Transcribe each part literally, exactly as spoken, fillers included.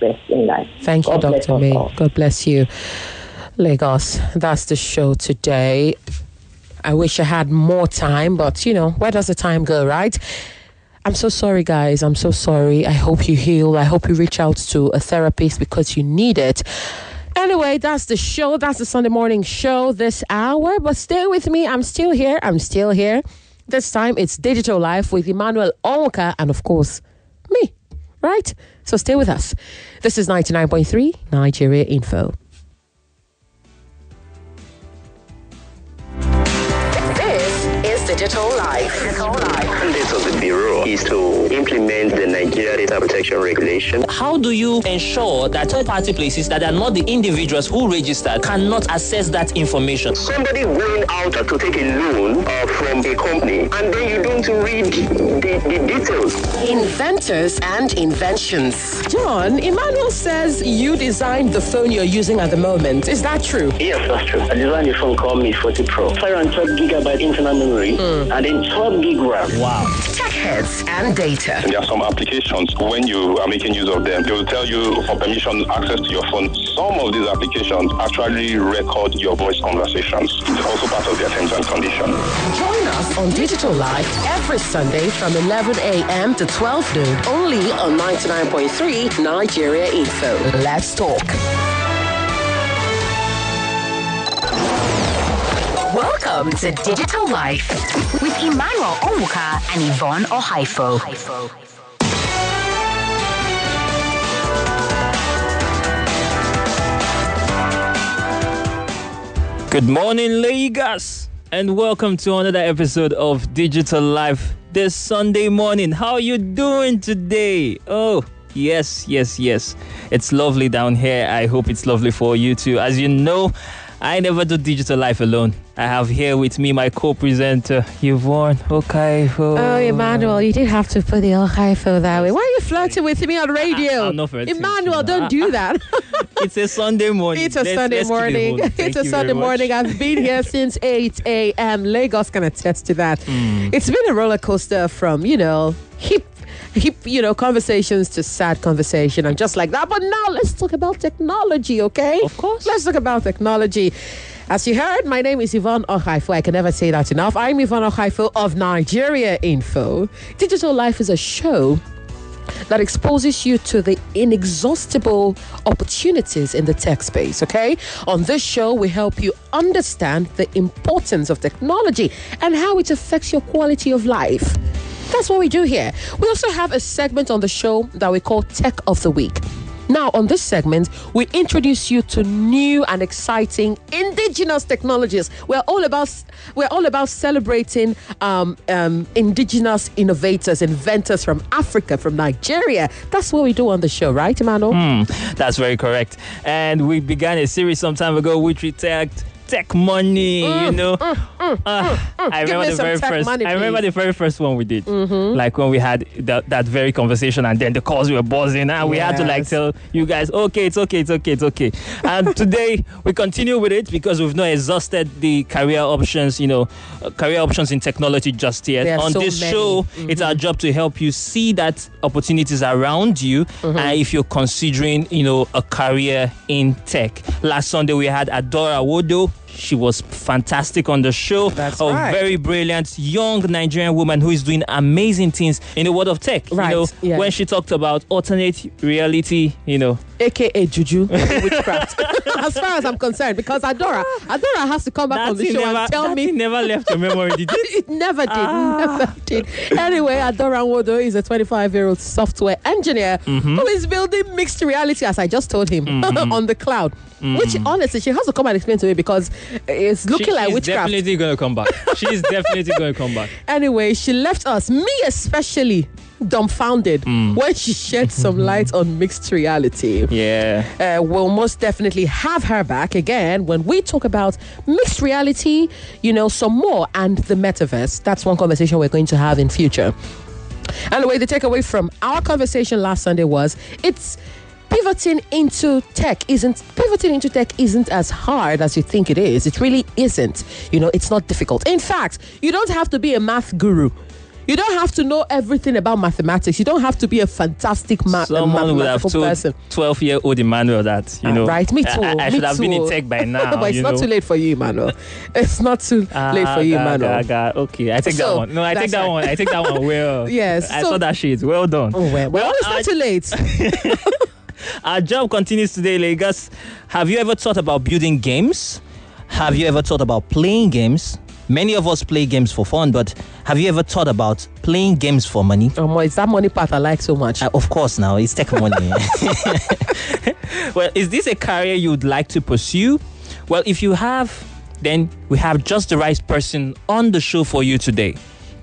best in life. Thank you, Doctor May. God bless you. Lagos, that's the show today. I wish I had more time, but you know, where does the time go, right? I'm so sorry, guys. I'm so sorry. I hope you heal. I hope you reach out to a therapist because you need it. Anyway, that's the show. That's the Sunday morning show this hour. But stay with me. I'm still here. I'm still here. This time it's Digital Life with Emmanuel Onwuka and, of course, me. Right? So stay with us. This is ninety-nine point three Nigeria Info. Digital Life. Digital Life. The mandate of the Bureau is to implement the Nigeria Data Protection Regulation. How do you ensure that third-party places that are not the individuals who registered cannot access that information? Somebody going out to take a loan uh, from a company and then you don't read the, the details. Inventors and inventions. John, Emmanuel says you designed the phone you're using at the moment. Is that true? Yes, that's true. I designed a phone called Mi forty Pro. five hundred twelve gigabyte internal memory. Mm. And then twelve gig RAM. Wow. Tech heads and data. There are some applications, when you are making use of them, they will tell you for permission access to your phone. Some of these applications actually record your voice conversations. It's also part of their terms and conditions. Join us on Digital Life every Sunday from eleven a.m. to twelve noon, only on ninety-nine point three Nigeria Info. Let's talk. Welcome to Digital Life with Emmanuel Onwuka and Yvonne Ohaifo. Good morning, Lagos, and welcome to another episode of Digital Life this Sunday morning. How are you doing today? Oh, yes, yes, yes. It's lovely down here. I hope it's lovely for you too. As you know, I never do Digital Life alone. I have here with me my co-presenter, Yvonne Ohaifo. Oh, Emmanuel, you did have to put the Ohaifo that way. Why are you flirting with me on radio? I, I'm not flirting. Emmanuel, don't do that. It's a Sunday morning. It's a let's, Sunday let's morning. It's a Sunday morning. I've been here since eight a.m. Lagos can attest to that. Mm. It's been a roller coaster from, you know, hip hip, you know, conversations to sad conversation and just like that. But now let's talk about technology, okay? Of course. Let's talk about technology. As you heard, my name is Yvonne Ohaifo. I can never say that enough. I'm Yvonne Ohaifo of Nigeria Info. Digital Life is a show that exposes you to the inexhaustible opportunities in the tech space, okay? On this show, we help you understand the importance of technology and how it affects your quality of life. That's what we do here. We also have a segment on the show that we call Tech of the Week. Now, on this segment, we introduce you to new and exciting indigenous technologies. We're all about we're all about celebrating um, um, indigenous innovators, inventors from Africa, from Nigeria. That's what we do on the show, right, Emmanuel? Mm, that's very correct. And we began a series some time ago which we tagged Tech Money, mm, you know. Mm, mm, uh, mm, I remember the very first. Money, I remember the very first one we did, mm-hmm. like when we had that, that very conversation, and then the calls were buzzing, and yes. we had to like tell you guys, okay, it's okay, it's okay, it's okay. And today we continue with it because we've not exhausted the career options, you know, uh, career options in technology just yet. On so this many. show, mm-hmm. it's our job to help you see that opportunities around you, mm-hmm. and if you're considering, you know, a career in tech. Last Sunday we had Adora Wodo. She was fantastic on the show. That's a right. very brilliant young Nigerian woman who is doing amazing things in the world of tech. Right. You know, yeah. when she talked about alternate reality, you know, A K A Juju, witchcraft. As far as I'm concerned, because Adora, Adora has to come back that on the show never, and tell that me. It never left your memory, did it? It never did. Ah. Never did. Anyway, Adora Wodo is a twenty-five-year-old software engineer mm-hmm. who is building mixed reality, as I just told him, mm-hmm. on the cloud. Mm. Which, honestly, she has to come and explain to me because it's looking she, like she's witchcraft. She's definitely going to come back. She's definitely going to come back. Anyway, she left us, me especially, dumbfounded mm. when she shed some light on mixed reality. Yeah. Uh, we'll most definitely have her back again when we talk about mixed reality, you know, some more, and the metaverse. That's one conversation we're going to have in future. Anyway, the takeaway from our conversation last Sunday was it's pivoting into tech isn't pivoting into tech isn't as hard as you think it is. It really isn't. You know, it's not difficult. In fact, you don't have to be a math guru. You don't have to know everything about mathematics. You don't have to be a fantastic ma- Someone would have told person. twelve-year-old Emmanuel that, you uh, know. Right, me too. I, I me should have too. been in tech by now. But it's you not know? too late for you, Emmanuel. It's not too Ah, late for you, God, Emmanuel. God, God. Okay, I take So, that one. No, I take that's that right. one. I take that one. Well, Yes, I so- saw that shit. Well done. Oh, well, well, it's I- not too late. Our job continues today, Lagos. Have you ever thought about building games? Have you ever thought about playing games? Many of us play games for fun, but have you ever thought about playing games for money? Oh, my, it's that money part I like so much. Uh, of course, now it's tech money. Well, is this a career you'd like to pursue? Well, if you have, then we have just the right person on the show for you today.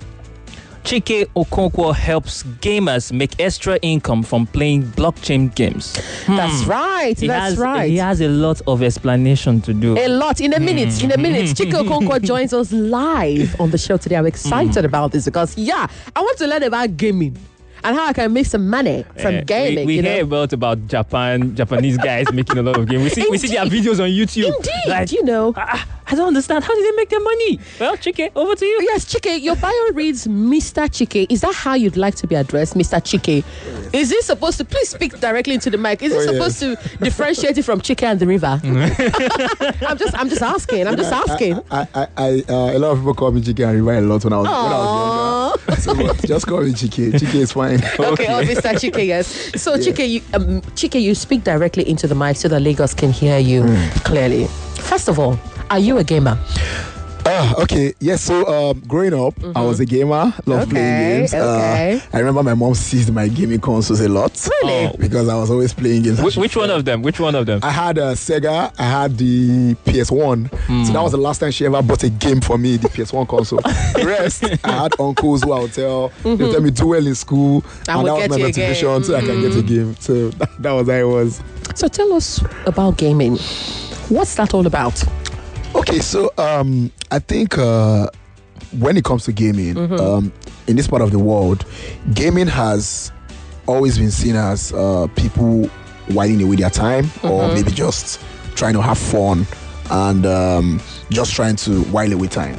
Chike Okonkwo helps gamers make extra income from playing blockchain games. That's right. He That's has, right. He has a lot of explanation to do. A lot. In a minute. In a minute. Chike Okonkwo joins us live on the show today. I'm excited about this because, yeah, I want to learn about gaming and how I can make some money from Eh, gaming. We, we you hear know? about about Japan, Japanese guys making a lot of games. We see we see their Indeed. videos on YouTube. Indeed. Like, you know. I, I don't understand. How did they make their money? Well, Chike, over to you. Yes, Chike, your bio reads Mister Chike. Is that how you'd like to be addressed, Mister Chike? Is it supposed to, please speak directly into the mic. Is it Oh, supposed to differentiate it from Chike and the river? I'm just I'm just asking. I'm just asking. I, I, I, uh, a lot of people call me Chike and River a lot when I was, when I was Aww. younger. So but just call me Chike. Chike is fine. Okay, oh, Mister Chike, yes. So, Chike, you, um, Chike, you speak directly into the mic so that Lagos can hear you clearly. First of all, are you a gamer? Ah, okay. Yes. So, um, growing up, I was a gamer. Loved Okay, playing games. okay. Uh, I remember my mom seized my gaming consoles a lot. Really? Oh. Because I was always playing games. Which, which one of them? Which one of them? I had a Sega. I had the P S one. So that was the last time she ever bought a game for me, the P S one console. The rest, I had uncles who I would tell, they would tell me do well in school, And and, we'll that get was my you a game. motivation so I can get a game. So that, that was how it was. So, tell us about gaming. What's that all about? Okay, so um, I think uh, when it comes to gaming, um, in this part of the world, gaming has always been seen as uh, people whiling away their time, or maybe just trying to have fun and um, just trying to while away time.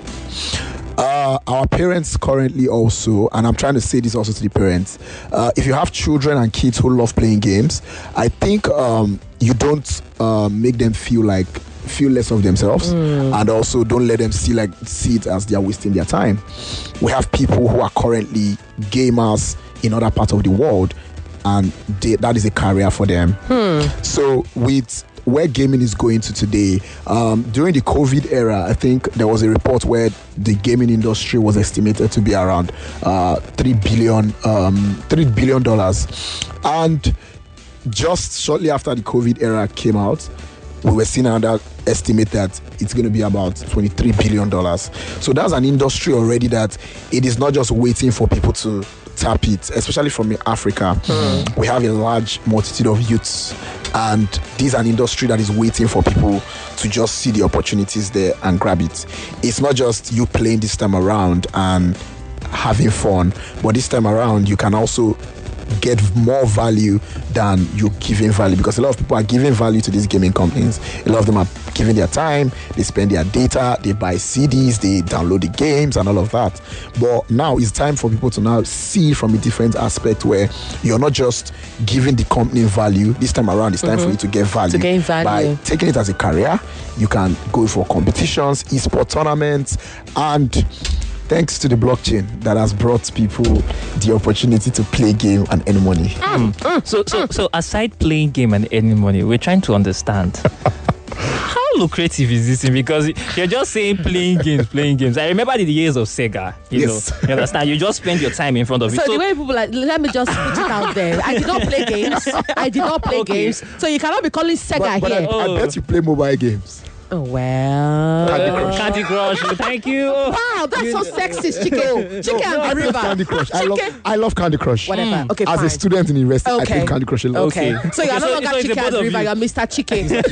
Uh, our parents currently also, and I'm trying to say this also to the parents, uh, if you have children and kids who love playing games, I think um, you don't uh, make them feel like feel less of themselves, and also don't let them see like see it as they are wasting their time. We have people who are currently gamers in other parts of the world, and they, that is a career for them. So with where gaming is going to today, um, during the COVID era, I think there was a report where the gaming industry was estimated to be around uh, three billion, um, three billion dollars, and just shortly after the COVID era came out, we were seeing another estimate that it's going to be about twenty-three billion dollars. So that's an industry already that it is not just waiting for people to tap it, especially from Africa. Mm. We have a large multitude of youths, and this is an industry that is waiting for people to just see the opportunities there and grab it. It's not just you playing this time around and having fun, but this time around you can also get more value than you giving value, because a lot of people are giving value to these gaming companies. A lot of them are giving their time, they spend their data, they buy C Ds, they download the games and all of that. But now it's time for people to now see from a different aspect, where you're not just giving the company value. This time around, it's time mm-hmm. for you to get value. To gain value. By taking it as a career, you can go for competitions, esport tournaments, and thanks to the blockchain that has brought people the opportunity to play game and earn money. Mm. Mm. So, so, so aside playing game and earning money, we're trying to understand how lucrative is this thing? Because you're just saying playing games, playing games. I remember the years of Sega. You Yes. know, you understand? You just spend your time in front of it. So, the way people like, let me just put it out there. I did not play games. I did not play Okay. games. So you cannot be calling Sega But, but I, here. I bet you play mobile games. Oh, well. Candy Uh, Crush. Candy Crush. Thank you. Wow, that's so sexist, Chicken. Chicken I and love River. Candy Crush. I love, Chicken. I love Candy Crush. Whatever. Okay, As fine. a student in university, I Okay. played Candy Crush a lot. Okay. Okay. So you're Okay, no so- longer so it's the Chicken both and of River, you. you're Mister Chicken.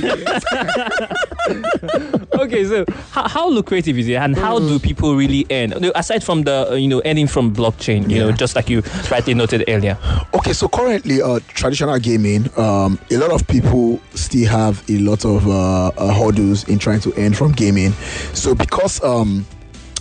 Okay, so how, how lucrative is it, and how do people really earn? No, aside from the uh, you know earning from blockchain, you know, Yeah. just like you rightly noted earlier. Okay, so currently, uh, traditional gaming, um, a lot of people still have a lot of uh, uh, hurdles in trying to earn from gaming. So because um,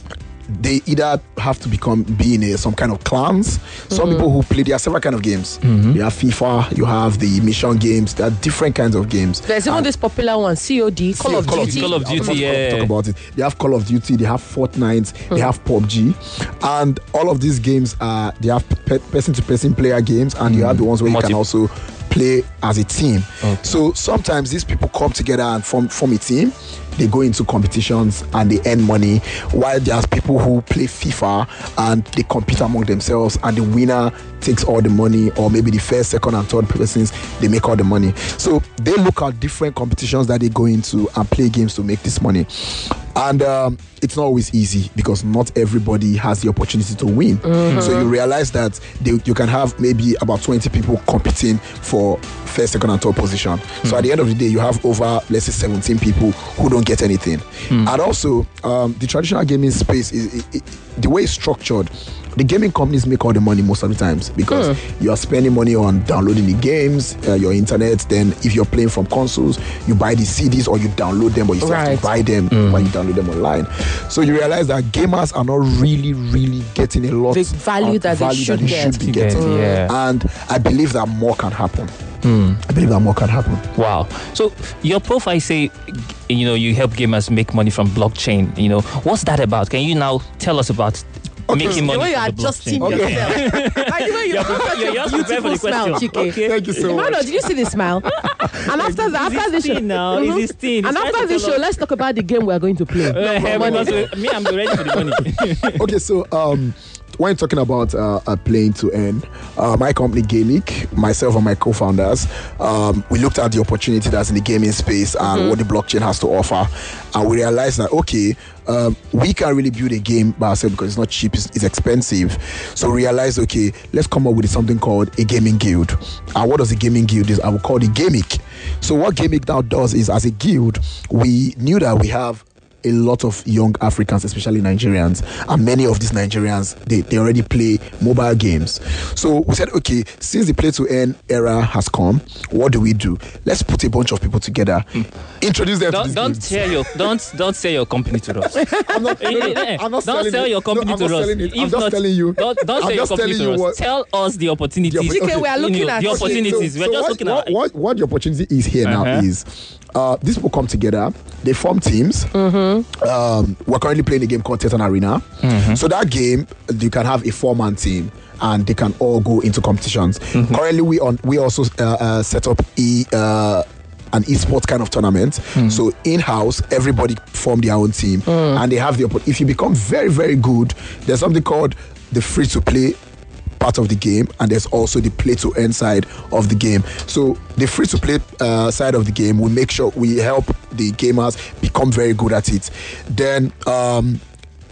they either have to become be in a, some kind of clans. Mm-hmm. Some people who play, there are several kind of games. Mm-hmm. You have FIFA, you have the mission games. There are different kinds of games. There's even this popular one, C O D, Call, C- of, Call Duty. Call of Duty. Call of Duty, yeah. Talk about it. They have Call of Duty. They have Fortnite. Mm-hmm. They have P U B G, and all of these games are they have pe- person-to-person player games, and mm-hmm. you have the ones where Multi- you can also play as a team. Okay. So sometimes these people come together and form form a team. They go into competitions and they earn money, while there's people who play FIFA and they compete among themselves, and the winner takes all the money, or maybe the first, second, and third persons, they make all the money. So they look at different competitions that they go into and play games to make this money. And um, it's not always easy, because not everybody has the opportunity to win. Mm-hmm. So you realize that they, you can have maybe about twenty people competing for first, second, and third position. Mm-hmm. So at the end of the day, you have over, let's say, seventeen people who don't get anything. Mm-hmm. And also, um, the traditional gaming space, is it, it, the way it's structured, the gaming companies make all the money most of the times, because mm. you are spending money on downloading the games, uh, your internet. Then if you're playing from consoles, you buy the C Ds or you download them, but you still right. have to buy them mm. when you download them online. So you realize that gamers are not really, really getting a lot the value of that value they should, that they get. should be getting. Mm. Yeah. And I believe that more can happen. Mm. I believe that more can happen. Wow. So your profile say, you know, you help gamers make money from blockchain. You know, what's that about? Can you now tell us about okay. making money? The way you are adjusting yourself. Okay. Like the way you have such a beautiful smile, Chike. Okay. Thank you so much. Did you see the smile? And after that, after the show, now mm-hmm. is this and after the show, let's talk about the game we are going to play. Uh, me, I'm ready for the money. Okay, so um. when talking about uh, a playing to earn, uh, my company Gamic, myself and my co-founders, um, we looked at the opportunity that's in the gaming space and mm-hmm. what the blockchain has to offer, and we realized that okay, um, we can't really build a game by ourselves because it's not cheap, it's, it's expensive. So we realized okay, let's come up with something called a gaming guild. And what does a gaming guild is? I would call it Gamic. So what Gamic now does is, as a guild, we knew that we have a lot of young Africans, especially Nigerians, and many of these Nigerians, they, they already play mobile games. So we said, okay, since the play to earn era has come, what do we do? Let's put a bunch of people together, mm. introduce them don't, to these don't games. Share your, don't don't sell your company to us. I'm not, no, no, I'm not don't sell it. your company no, to us. It. I'm just not, telling you. Don't, don't sell your company to us. What, Tell us the opportunities. The, okay, we are looking you know, at the opportunities. So, We're so just what, looking what, at what, what the opportunity is here uh-huh. now is uh, these people come together, they form teams. Mm-hmm. Um, we're currently playing a game called Teton Arena. Mm-hmm. So that game, you can have a four-man team and they can all go into competitions. Mm-hmm. Currently, we on we also uh, uh, set up e uh, an esports kind of tournament. Mm-hmm. So in-house, everybody form their own team, mm. and they have the opportunity. If you become very, very good, there's something called the free-to-play part of the game, and there's also the play to earn side of the game. So the free to play uh, side of the game, we make sure we help the gamers become very good at it. Then um,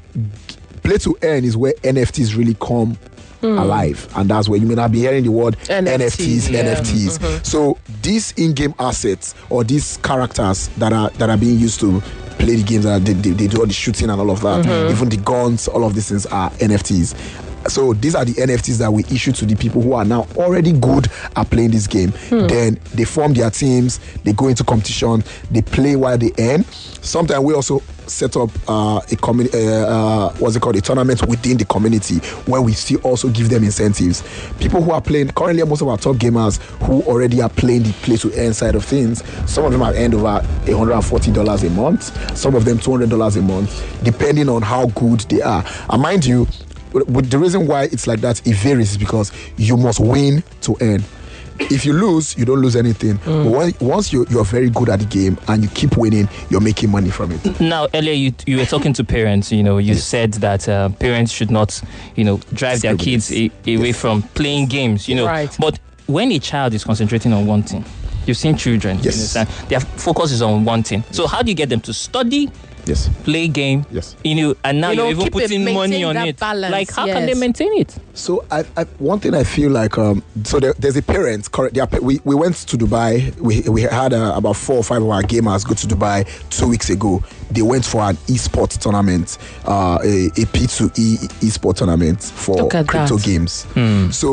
play to earn is where N F Ts really come Mm. alive, and that's where you may not be hearing the word N F Ts, yeah. N F Ts. Mm-hmm. So these in-game assets or these characters that are that are being used to play the games, that they, they, they do all the shooting and all of that, mm-hmm. even the guns, all of these things are N F Ts. So these are the N F Ts that we issue to the people who are now already good at playing this game. Hmm. Then they form their teams, they go into competition, they play while they earn. Sometimes we also set up uh, a community, uh, uh, what's it called, a tournament within the community where we still also give them incentives. People who are playing, currently most of our top gamers who already are playing the play to earn side of things, some of them have earned over one hundred forty dollars a month, some of them two hundred dollars a month, depending on how good they are. And mind you, with the reason why it's like that, it varies, is because you must win to earn. If you lose, you don't lose anything. Mm. But when, once you you're very good at the game and you keep winning, you're making money from it. Now, earlier you you were talking to parents. You know, you yes. said that uh, parents should not, you know, drive their kids a, away yes. from playing games. You know, right. But when a child is concentrating on one thing, you've seen children. Yes. You understand? Their focus is on one thing. So how do you get them to study? Yes. Play game. Yes. You know, and now you you're know, even putting it, money on it. Balance, like, how yes. can they maintain it? So, I, I, one thing I feel like, um, so there, there's a parent. Correct. We we went to Dubai. We we had uh, about four or five of our gamers go to Dubai two weeks ago. They went for an esports tournament, uh, a, a P two E esports tournament for crypto that. games. Hmm. So.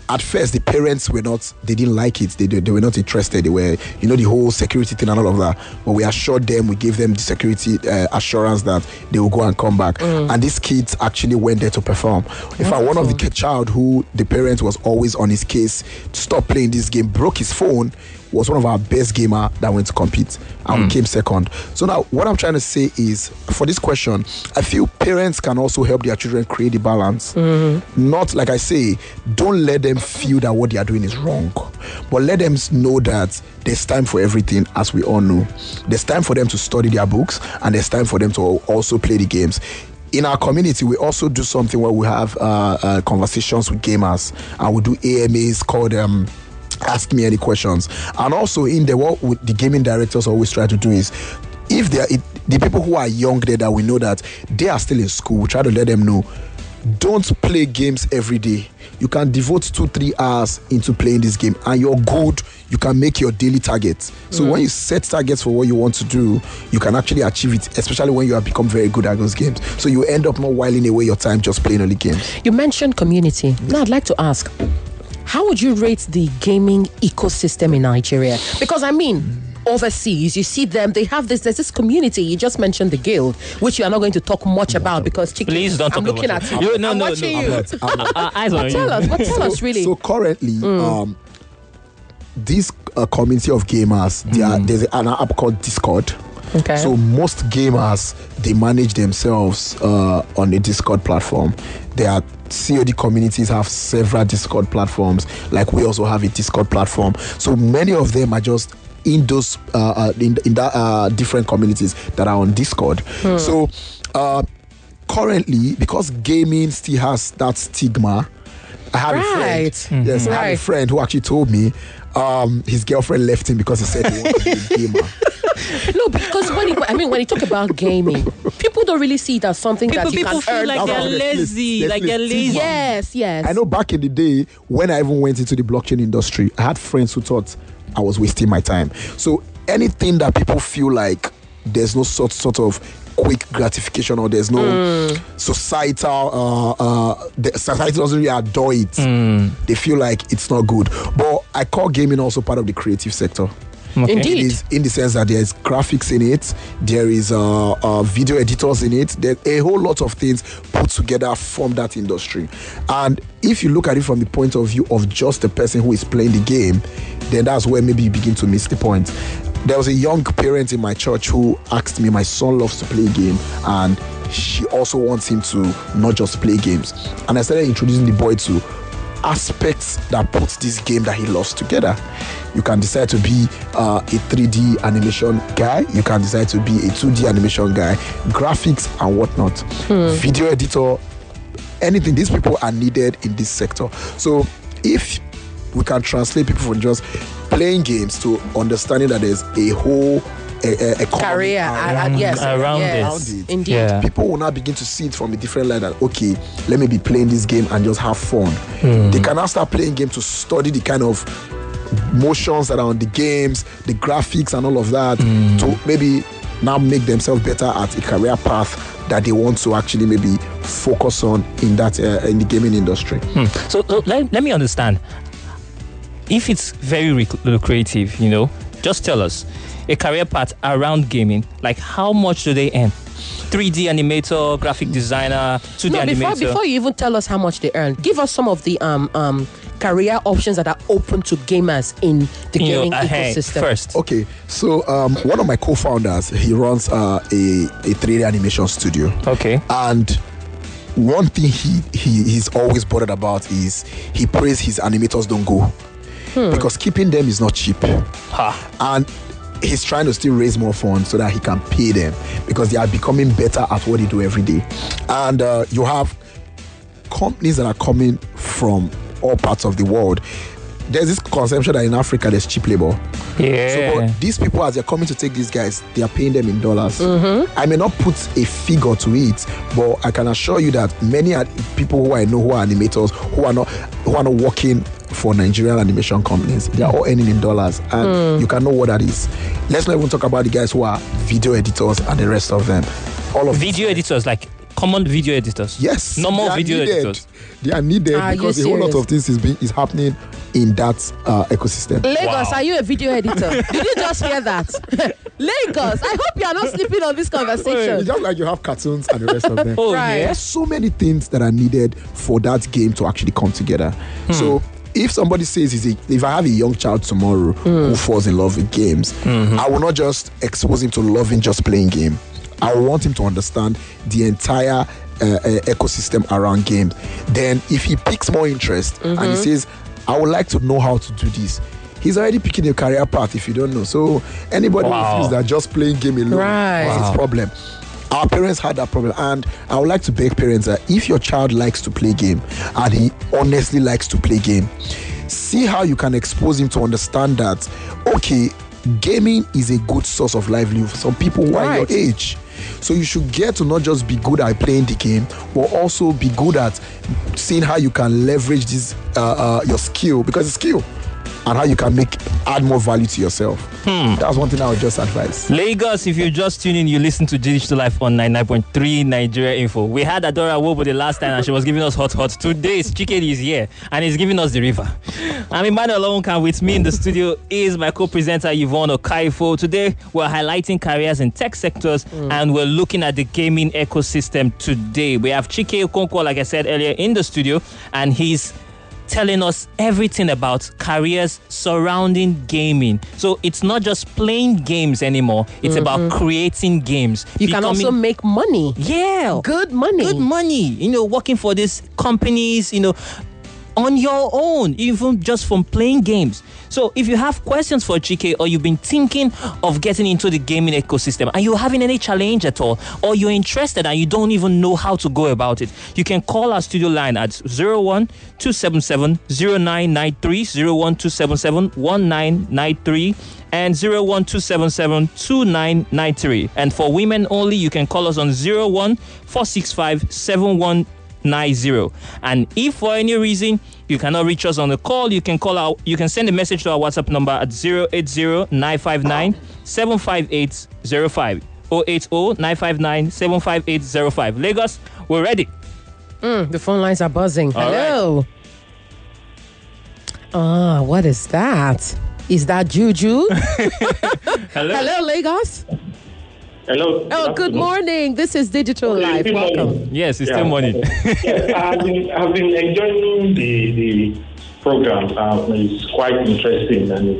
at first the parents were not, they didn't like it. They, they, they were not interested. They were, you know, the whole security thing and all of that. But we assured them, we gave them the security uh, assurance that they will go and come back. Mm. And these kids actually went there to perform. In fact, one of the child who the parent was always on his case to stop playing this game, broke his phone, was one of our best gamer that went to compete and mm. we came second. So now what I'm trying to say is, for this question, I feel parents can also help their children create the balance. Mm-hmm. Not, like I say, don't let them feel that what they are doing is wrong, but let them know that there's time for everything, as we all know. There's time for them to study their books, and there's time for them to also play the games. In our community, we also do something where we have uh, uh, conversations with gamers, and we do A M As called um, Ask Me Any Questions. And also in the what the gaming directors always try to do is, if they are it, the people who are young there that we know that they are still in school, we try to let them know, don't play games every day. You can devote two, three hours into playing this game, and you're good. You can make your daily targets. So mm. when you set targets for what you want to do, you can actually achieve it, especially when you have become very good at those games. So you end up not whiling away your time just playing only games. You mentioned community. Yes. Now I'd like to ask, how would you rate the gaming ecosystem in Nigeria? Because I mean, mm. overseas, you see them, they have this, there's this community. You just mentioned the guild, which you are not going to talk much about because chicken, please don't talk I'm looking about at you. you. No, I'm no, watching no, you. I'm not, I'm not. uh, eyes on but tell you. us, but tell so, us really. So currently, mm. um, this uh, community of gamers, they mm. are, there's an app called Discord. Okay. So most gamers, they manage themselves uh, on the Discord platform. There are C O D communities have several Discord platforms. Like we also have a Discord platform. So many of them are just in those uh, uh, in, in that uh, different communities that are on Discord. Hmm. So uh, currently, because gaming still has that stigma, I have right. a friend. Mm-hmm. Yes, right. I have a friend who actually told me um, his girlfriend left him because he said he wanted to be a gamer. No, because when you, I mean, when you talk about gaming, people don't really see it as something people, that you people can feel earn. like they're lazy, there's like they're lazy. Yes, yes. I know back in the day when I even went into the blockchain industry, I had friends who thought I was wasting my time. So anything that people feel like there's no sort sort of quick gratification or there's no mm. societal uh, uh, the society doesn't really adore it. Mm. They feel like it's not good. But I call gaming also part of the creative sector. Okay. Indeed. It is in the sense that there is graphics in it, there is uh, uh, video editors in it, there a whole lot of things put together from that industry. And if you look at it from the point of view of just the person who is playing the game, then that's where maybe you begin to miss the point. There was a young parent in my church who asked me, my son loves to play a game and she also wants him to not just play games. And I started introducing the boy to aspects that puts this game that he loves together. You can decide to be uh, a three D animation guy. You can decide to be a two D animation guy, graphics and whatnot, hmm. video editor, anything. These people are needed in this sector. So if we can translate people from just playing games to understanding that there's a whole a, a career around, uh, yes, around, yes. it. Indeed. Yeah. People will now begin to see it from a different light that, okay, let me be playing this game and just have fun. Hmm. They can now start playing games to study the kind of motions that are on the games, the graphics and all of that, mm. to maybe now make themselves better at a career path that they want to actually maybe focus on in that uh, in the gaming industry. Hmm. So, so let, let me understand. If it's very rec- lucrative, you know, just tell us a career path around gaming. Like, how much do they earn? three D animator, graphic designer, two D no, animator. Before, before you even tell us how much they earn, give us some of the um um career options that are open to gamers in the you gaming know, uh, ecosystem. Hey, first, okay, so um, one of my co-founders, he runs uh, a a three D animation studio. Okay, and one thing he he he's always bothered about is he prays his animators don't go hmm. because keeping them is not cheap. Ha. And he's trying to still raise more funds so that he can pay them because they are becoming better at what they do every day. And uh, you have companies that are coming from all parts of the world. There's this conception that in Africa there's cheap labor. Yeah. So but these people, as they're coming to take these guys, they are paying them in dollars. Mm-hmm. I may not put a figure to it, but I can assure you that many are people who I know who are animators who are not who are not working for Nigerian animation companies. They are all earning in dollars, and mm. you can know what that is. Let's not even talk about the guys who are video editors and the rest of them. All of video editors, like common video editors. Yes, normal video needed. editors. They are needed are because a whole lot of things is being is happening in that uh, ecosystem. Lagos, wow. are you a video editor? Did you just hear that? Lagos, I hope you are not sleeping on this conversation. It's just like you have cartoons and the rest of them. Oh, Right. yeah. There's so many things that are needed for that game to actually come together. Hmm. So if somebody says, he's a, if I have a young child tomorrow Mm. who falls in love with games, Mm-hmm. I will not just expose him to loving just playing game. I want him to understand the entire uh, uh, ecosystem around games. Then if he picks more interest Mm-hmm. and he says, I would like to know how to do this, he's already picking a career path if you don't know. So anybody Wow. who feels that just playing game alone Right. is Wow. his problem. Our parents had that problem, and I would like to beg parents that if your child likes to play game and he honestly likes to play game, see how you can expose him to understand that, okay, gaming is a good source of livelihood for some people who are Right. your age. So you should get to not just be good at playing the game, but also be good at seeing how you can leverage this uh, uh, your skill, because it's skill, and how you can make add more value to yourself. Hmm. That's one thing I would just advise. Lagos, if you just tune in, you listen to Digital Life on ninety-nine point three Nigeria Info. We had Adora Wobo the last time and she was giving us hot hot. Today, Chike is here and he's giving us the river. I'm Emmanuel Onka. With me in the studio is my co-presenter Yvonne Okaifo. Today, we're highlighting careers in tech sectors mm. and we're looking at the gaming ecosystem today. We have Chike Okonkwo, like I said earlier, in the studio, and he's telling us everything about careers surrounding gaming. So it's not just playing games anymore. It's mm-hmm. about creating games. You Becoming, can also make money. Yeah. Good money. Good money. You know, working for these companies, you know, on your own, even just from playing games. So if you have questions for Chike, or you've been thinking of getting into the gaming ecosystem and you're having any challenge at all, or you're interested and you don't even know how to go about it, you can call our studio line at zero one two seven seven zero nine nine three, zero one two seven seven one nine nine three, and zero one two seven seven two nine nine three. And for women only, you can call us on zero one four six five seven one nine zero. And if for any reason you cannot reach us on the call, you can call out, you can send a message to our WhatsApp number at zero eight zero nine five nine seven five eight zero five, zero eight zero nine five nine seven five eight zero five. Lagos, we're ready. Mm, the phone lines are buzzing. All Hello. Right. Ah, what is that? Is that Juju? Hello. Hello, Lagos. Hello. Oh, good morning. This is Digital okay, Life. Welcome. Morning. Yes, it's yeah. still morning. yes, I've been, I've been enjoying the the program. Uh, it's quite interesting, and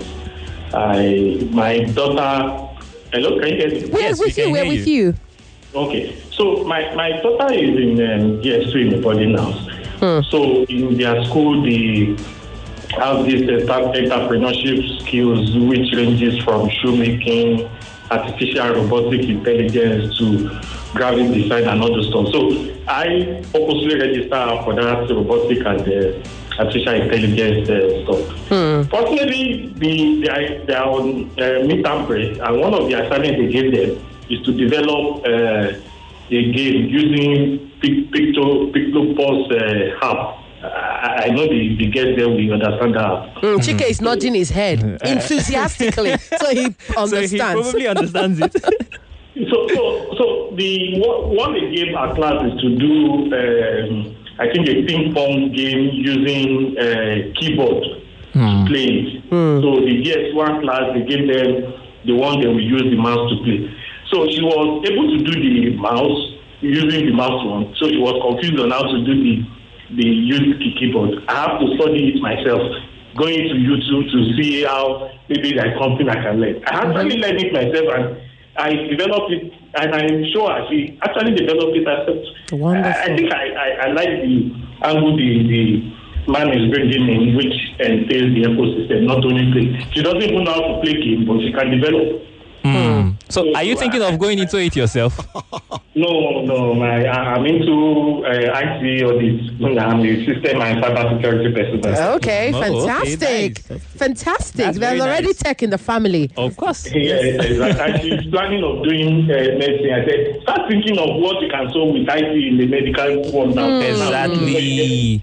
I my daughter. Hello, can you hear me? We're Yes, with we you. can We're hear with you. you. Okay, so my, my daughter is in um, G S two in the boarding house. Hmm. So in their school, they have this uh, entrepreneurship skills, which ranges from shoemaking, artificial robotic intelligence to graphic design and all those stuff. So I purposely register for that robotic and uh, artificial intelligence uh, stuff. Hmm. Fortunately, the, they, are, they are on uh, midterm break, and one of the assignments they gave them is to develop uh, a game using Picto Pictopus uh, app. I, I know the, the guest there will understand that. Mm, Chike is nodding his head enthusiastically, so he understands. So he probably understands it. so, so, so the what the game at class is to do, um, I think, a ping pong game using uh, keyboard Hmm. to play it. Hmm. So the D S one class, they gave them the one they will use the mouse to play. So she was able to do the mouse using the mouse one. So she was confused on how to do the the use the keyboard. I have to study it myself, going to YouTube to see how maybe there's something I can learn. I actually learned it myself, and I developed it, and I'm sure she actually developed it herself. Wonderful. I, I think I, I, I like the angle the, the man is bringing in, which entails the ecosystem, not only play. She doesn't even know how to play game, but she can develop. Mm. So, are you thinking of going into it yourself? No, no, my, I'm into uh, I T audit. I'm a system and cybersecurity person. Okay, Oh, fantastic. okay, nice. Fantastic. That's There's very already nice. tech in the family. Of course. Yeah, exactly. And she's planning of doing uh, medicine. I said, start thinking of what you can solve with I T in the medical world now. Exactly.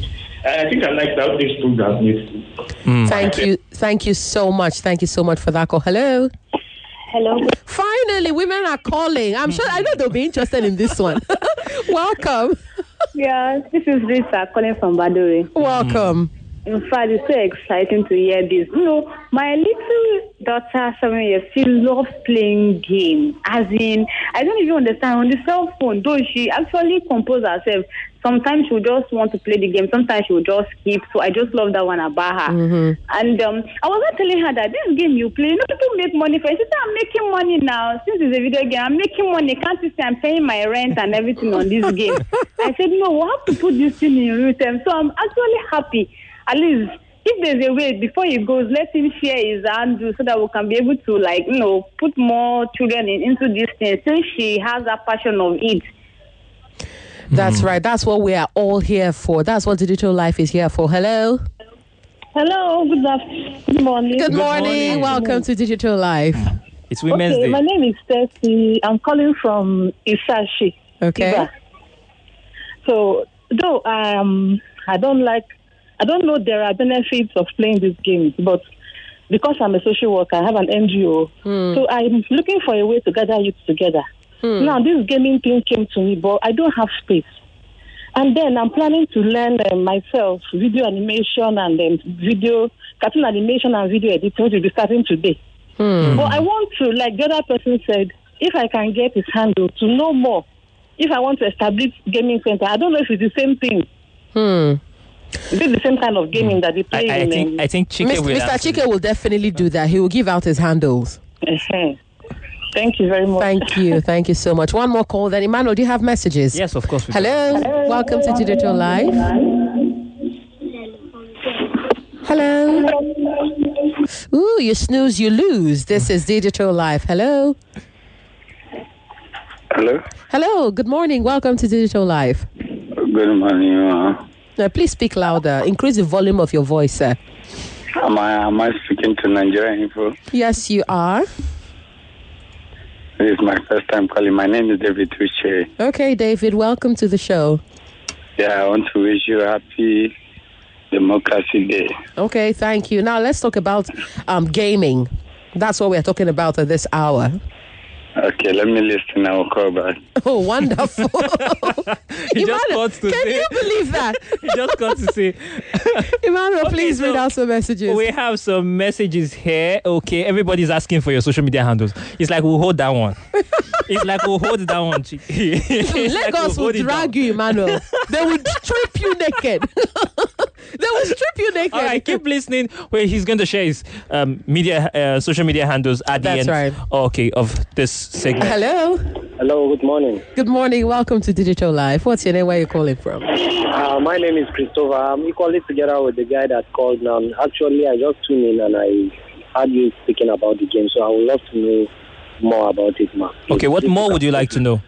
I think I like that this program is. Mm. Thank you. Thank you so much. Thank you so much for that call. Hello. Hello. Finally, women are calling. I'm sure, I know they'll be interested in this one. Welcome. Yeah, this is Rita calling from Badore. Welcome. Mm. In fact, it's so exciting to hear this. You know, my little daughter, seven years, she loves playing games. As in, I don't even understand. On the cell phone, though she actually composes herself. Sometimes she will just want to play the game. Sometimes she will just skip. So I just love that one about her. Mm-hmm. And um, I was not telling her that this game you play, you know, people make money for it. She said, I'm making money now. Since it's a video game, I'm making money. Can't you see I'm paying my rent and everything on this game? I said, no, we'll have to put this thing in real time. So I'm actually happy. At least, if there's a way, before he goes, let him share his handle so that we can be able to, like, you know, put more children in, into this thing since she has that passion of it. That's right. That's what we are all here for. That's what Digital Life is here for. Hello. Hello. Good afternoon. Good morning. Good morning. Good morning. Welcome to Digital Life. It's Women's okay, Day. My name is Stacy. I'm calling from Isashi. Okay. Iba. So, though um, I don't like, I don't know there are benefits of playing these games, but because I'm a social worker, I have an N G O. Hmm. So I'm looking for a way to gather youth together. Hmm. Now, this gaming thing came to me, but I don't have space. And then I'm planning to learn uh, myself video animation and um, video, cartoon animation and video editing, which will be starting today. Hmm. But I want to, like the other person said, if I can get his handle to know more, if I want to establish gaming center, I don't know if it's the same thing. Hmm. Is it the same kind of gaming that they play? I, I in, think um, I think Chike Mister will Mister Chike will definitely do that. He will give out his handles. Uh-huh. Thank you very much. Thank you. Thank you so much. One more call then. Emmanuel, do you have messages? Yes, of course. We Hello. Hello. Welcome to Digital Life. Hello. Ooh, you snooze, you lose. This is Digital Life. Hello. Hello. Hello. Good morning. Welcome to Digital Life. Good morning. Uh, uh, please speak louder. Increase the volume of your voice, sir. Am I, am I speaking to Nigeria Info? Yes, you are. This is my first time calling. My name is David Tuche. Okay, David. Welcome to the show. Yeah, I want to wish you a happy Democracy Day. Okay, thank you. Now let's talk about um, gaming. That's what we're talking about at this hour. Okay, let me listen. I will call back. Oh, wonderful. He just got to can say. you believe that? He just got to say. Emmanuel, Okay, please so read out some messages. We have some messages here. Okay, everybody's asking for your social media handles. It's like we'll hold that one. It's like we'll hold that one. It's like Lagos we'll will hold it drag down. you, Emmanuel. They will strip you naked. They will strip you naked. All right, keep listening. Where he's going to share his um, media, uh, social media handles at That's the end. right. Okay, of this segment. Hello. Hello, good morning. Good morning. Welcome to Digital Life. What's your name? Where are you calling from? Uh, my name is Christopher. I'm equally together with the guy that called now. Actually, I just tuned in and I heard you speaking about the game, so I would love to know more about it, man. Okay, what more would you like to know?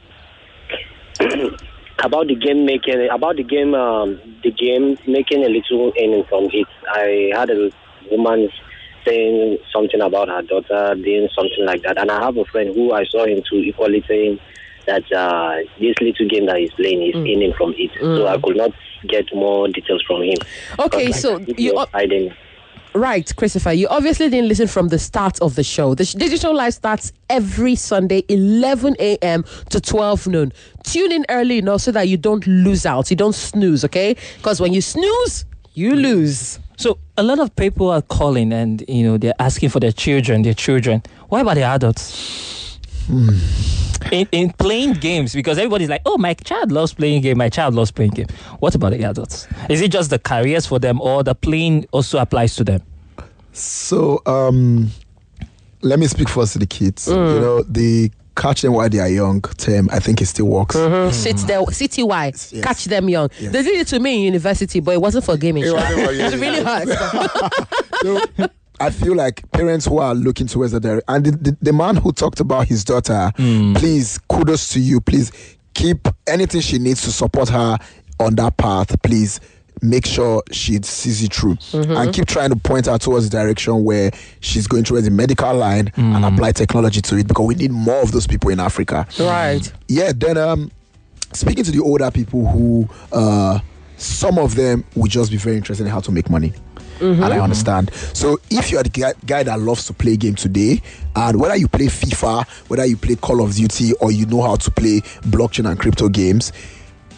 About the game making, about the game, um, the game making a little earning from it. I had a woman saying something about her daughter doing something like that, and I have a friend who I saw him too equally saying that uh, this little game that he's playing is mm. earning from it. Mm. So I could not get more details from him. Okay, like, so you. I didn't. Right, Christopher, you obviously didn't listen from the start of the show. The Digital Life starts every Sunday, eleven a.m. to twelve noon. Tune in early enough so that you don't lose out. You don't snooze, okay? Because when you snooze, you lose. So a lot of people are calling and, you know, they're asking for their children, their children. What about the adults? Hmm. In, in playing games, because everybody's like, oh, my child loves playing game, my child loves playing game. What about the adults? Is it just the careers for them, or the playing also applies to them? So, um, let me speak first to the kids. Mm. You know, the catch them while they are young term, I think it still works. Mm-hmm. Mm. Sit there, C Y, yes. Catch them young. Yes. They did it to me in university, but it wasn't for gaming. It, it really hurts. So, I feel like parents who are looking towards the and the, the, the man who talked about his daughter, mm. please, kudos to you. Please keep anything she needs to support her on that path. Please make sure she sees it through, mm-hmm. and keep trying to point her towards the direction where she's going towards the medical line mm. and apply technology to it, because we need more of those people in Africa. Right. Yeah. Then, um, speaking to the older people who, uh, some of them would just be very interested in how to make money. Mm-hmm. And I understand. So if you're the guy, guy that loves to play game today, and whether you play FIFA, whether you play Call of Duty, or you know how to play blockchain and crypto games,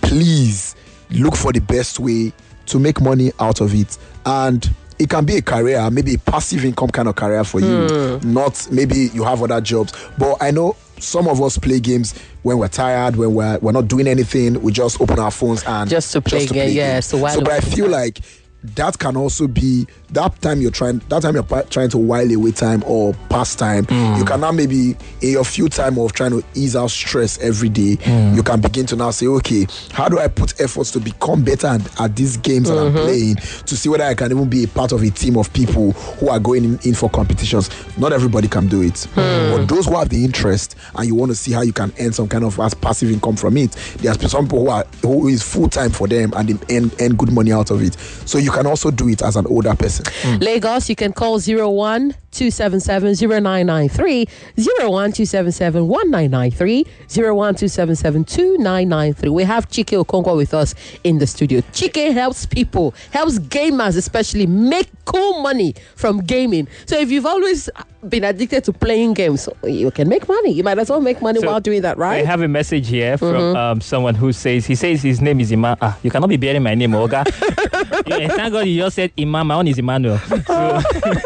please look for the best way to make money out of it. And it can be a career, maybe a passive income kind of career for you. Mm. Not maybe you have other jobs. But I know some of us play games when we're tired, when we're we're not doing anything. We just open our phones and just to play, just to play game. Yeah. So, so but I feel like that can also be that time you're trying that time you're trying to while away time or pass time. Mm. You can now maybe in your few time of trying to ease out stress every day, mm. you can begin to now say, okay, how do I put efforts to become better at, at these games mm-hmm. that I'm playing, to see whether I can even be a part of a team of people who are going in, in for competitions. Not everybody can do it, mm. but those who have the interest and you want to see how you can earn some kind of as passive income from it, there's some people who are who is full time for them and they earn, earn good money out of it. So you can also do it as an older person. Mm. Lagos, you can call zero one two seven seven zero nine nine three, zero one two seven seven one nine nine three, zero one two seven seven two nine nine three. We have Chike Okonkwo with us in the studio. Chike helps people, helps gamers especially, make cool money from gaming. So if you've always been addicted to playing games, you can make money. You might as well make money so while doing that, right? I have a message here from mm-hmm. um, someone who says, he says his name is Iman. Ah, you cannot be bearing my name, Oga. Yeah, thank God you just said Iman. My own is Emmanuel. So,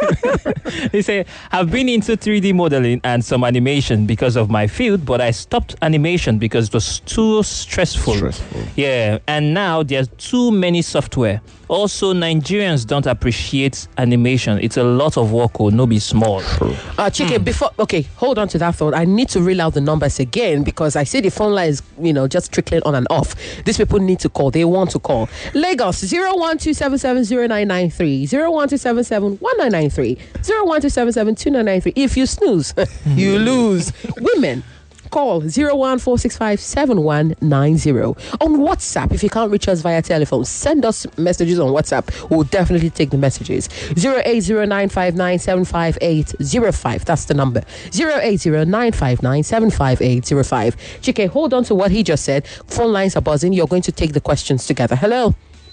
he said, I've been into three D modeling and some animation because of my field, but I stopped animation because it was too stressful. stressful. Yeah, and now there's too many software. Also, Nigerians don't appreciate animation. It's a lot of work, oh, no be small. Uh, Chike, mm. before, okay, hold on to that thought. I need to reel out the numbers again because I see the phone line is, you know, just trickling on and off. These people need to call. They want to call. Lagos, zero one two seven seven zero nine nine three, zero one two seven seven one nine nine three, zero one two seven seven two nine nine three. If you snooze, you lose. Women, call zero one four six five seven one nine zero. On WhatsApp, if you can't reach us via telephone, send us messages on WhatsApp. We'll definitely take the messages. zero eight zero nine five nine seven five eight zero five. That's the number. zero eight zero nine five nine seven five eight zero five. Chike, hold on to what he just said. Phone lines are buzzing. You're going to take the questions together. Hello.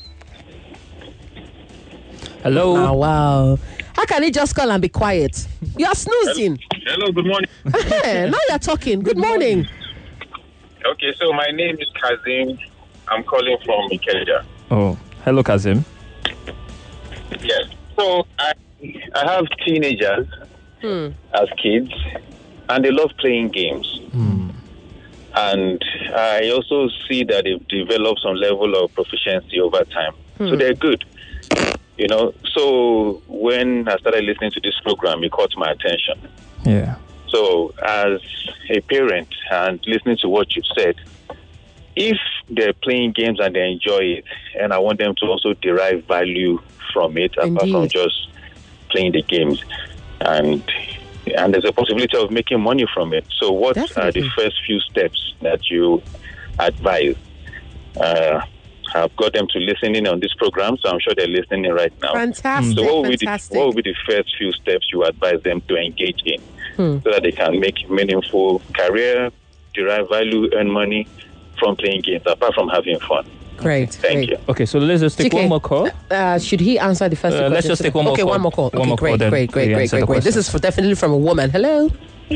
Hello. Oh, wow. How can he just call and be quiet? You're snoozing. Hello, good morning. Hey, now you're talking. Good, good morning. morning. Okay, so my name is Kazim. I'm calling from Ikeja. Oh, hello, Kazim. Yes. So I, I have teenagers hmm. as kids, and they love playing games. Hmm. And I also see that they've developed some level of proficiency over time. Hmm. So they're good. You know, so when I started listening to this program, it caught my attention. Yeah. So as a parent and listening to what you've said, if they're playing games and they enjoy it, and I want them to also derive value from it, Indeed. apart from just playing the games, and and there's a possibility of making money from it. So what Definitely. are the first few steps that you advise? Uh, I've got them to listen in on this program, so I'm sure they're listening right now. Fantastic. So what would, fantastic. Be the, what would be the first few steps you advise them to engage in hmm. so that they can make meaningful career, derive value, earn money from playing games, apart from having fun? Great. Thank great. you. Okay, so let's just take okay. one more call. Uh, should he answer the first uh, question? Let's just take one more okay, call. Okay, one more call. One okay, more great, call, great, great, great, great, great. This is for definitely from a woman. Hello.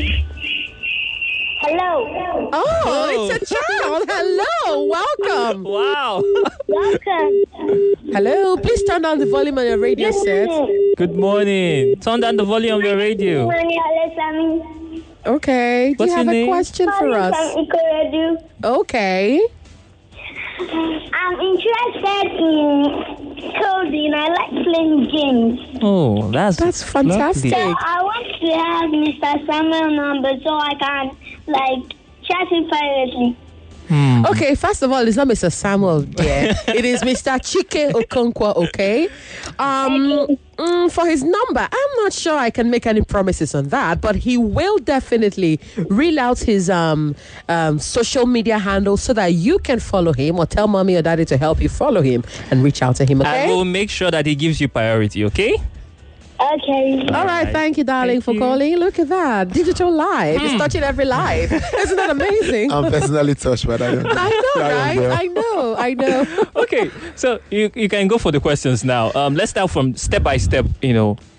Hello. Oh, oh, it's a child. Hello. Welcome. Wow. Welcome. Hello. Please turn down the volume on your radio Good set. morning. Good morning. Turn down the volume on your radio. Good morning, Alessami. Okay. Do What's you have your a name? question for us? From Ikorodu. Okay. I'm interested in coding. I like playing games. Oh, that's That's fantastic. So I want to have Mister Samuel number so I can like chat him privately. Hmm. Okay, first of all, it's not Mister Samuel, dear. It is Mister Chike Okonkwo, okay? Um, mm, for his number, I'm not sure I can make any promises on that, but he will definitely reel out his um, um, social media handles so that you can follow him or tell mommy or daddy to help you follow him and reach out to him, okay? And we'll make sure that he gives you priority, okay? Okay. All right, thank you, darling, Thank for you. calling. Look at that. Digital live. Hmm. It's touching every life. Isn't that amazing? I'm personally touched by that. I know, right? I know, I know. Okay, so you, you can go for the questions now. Um, let's start from step by step, you know,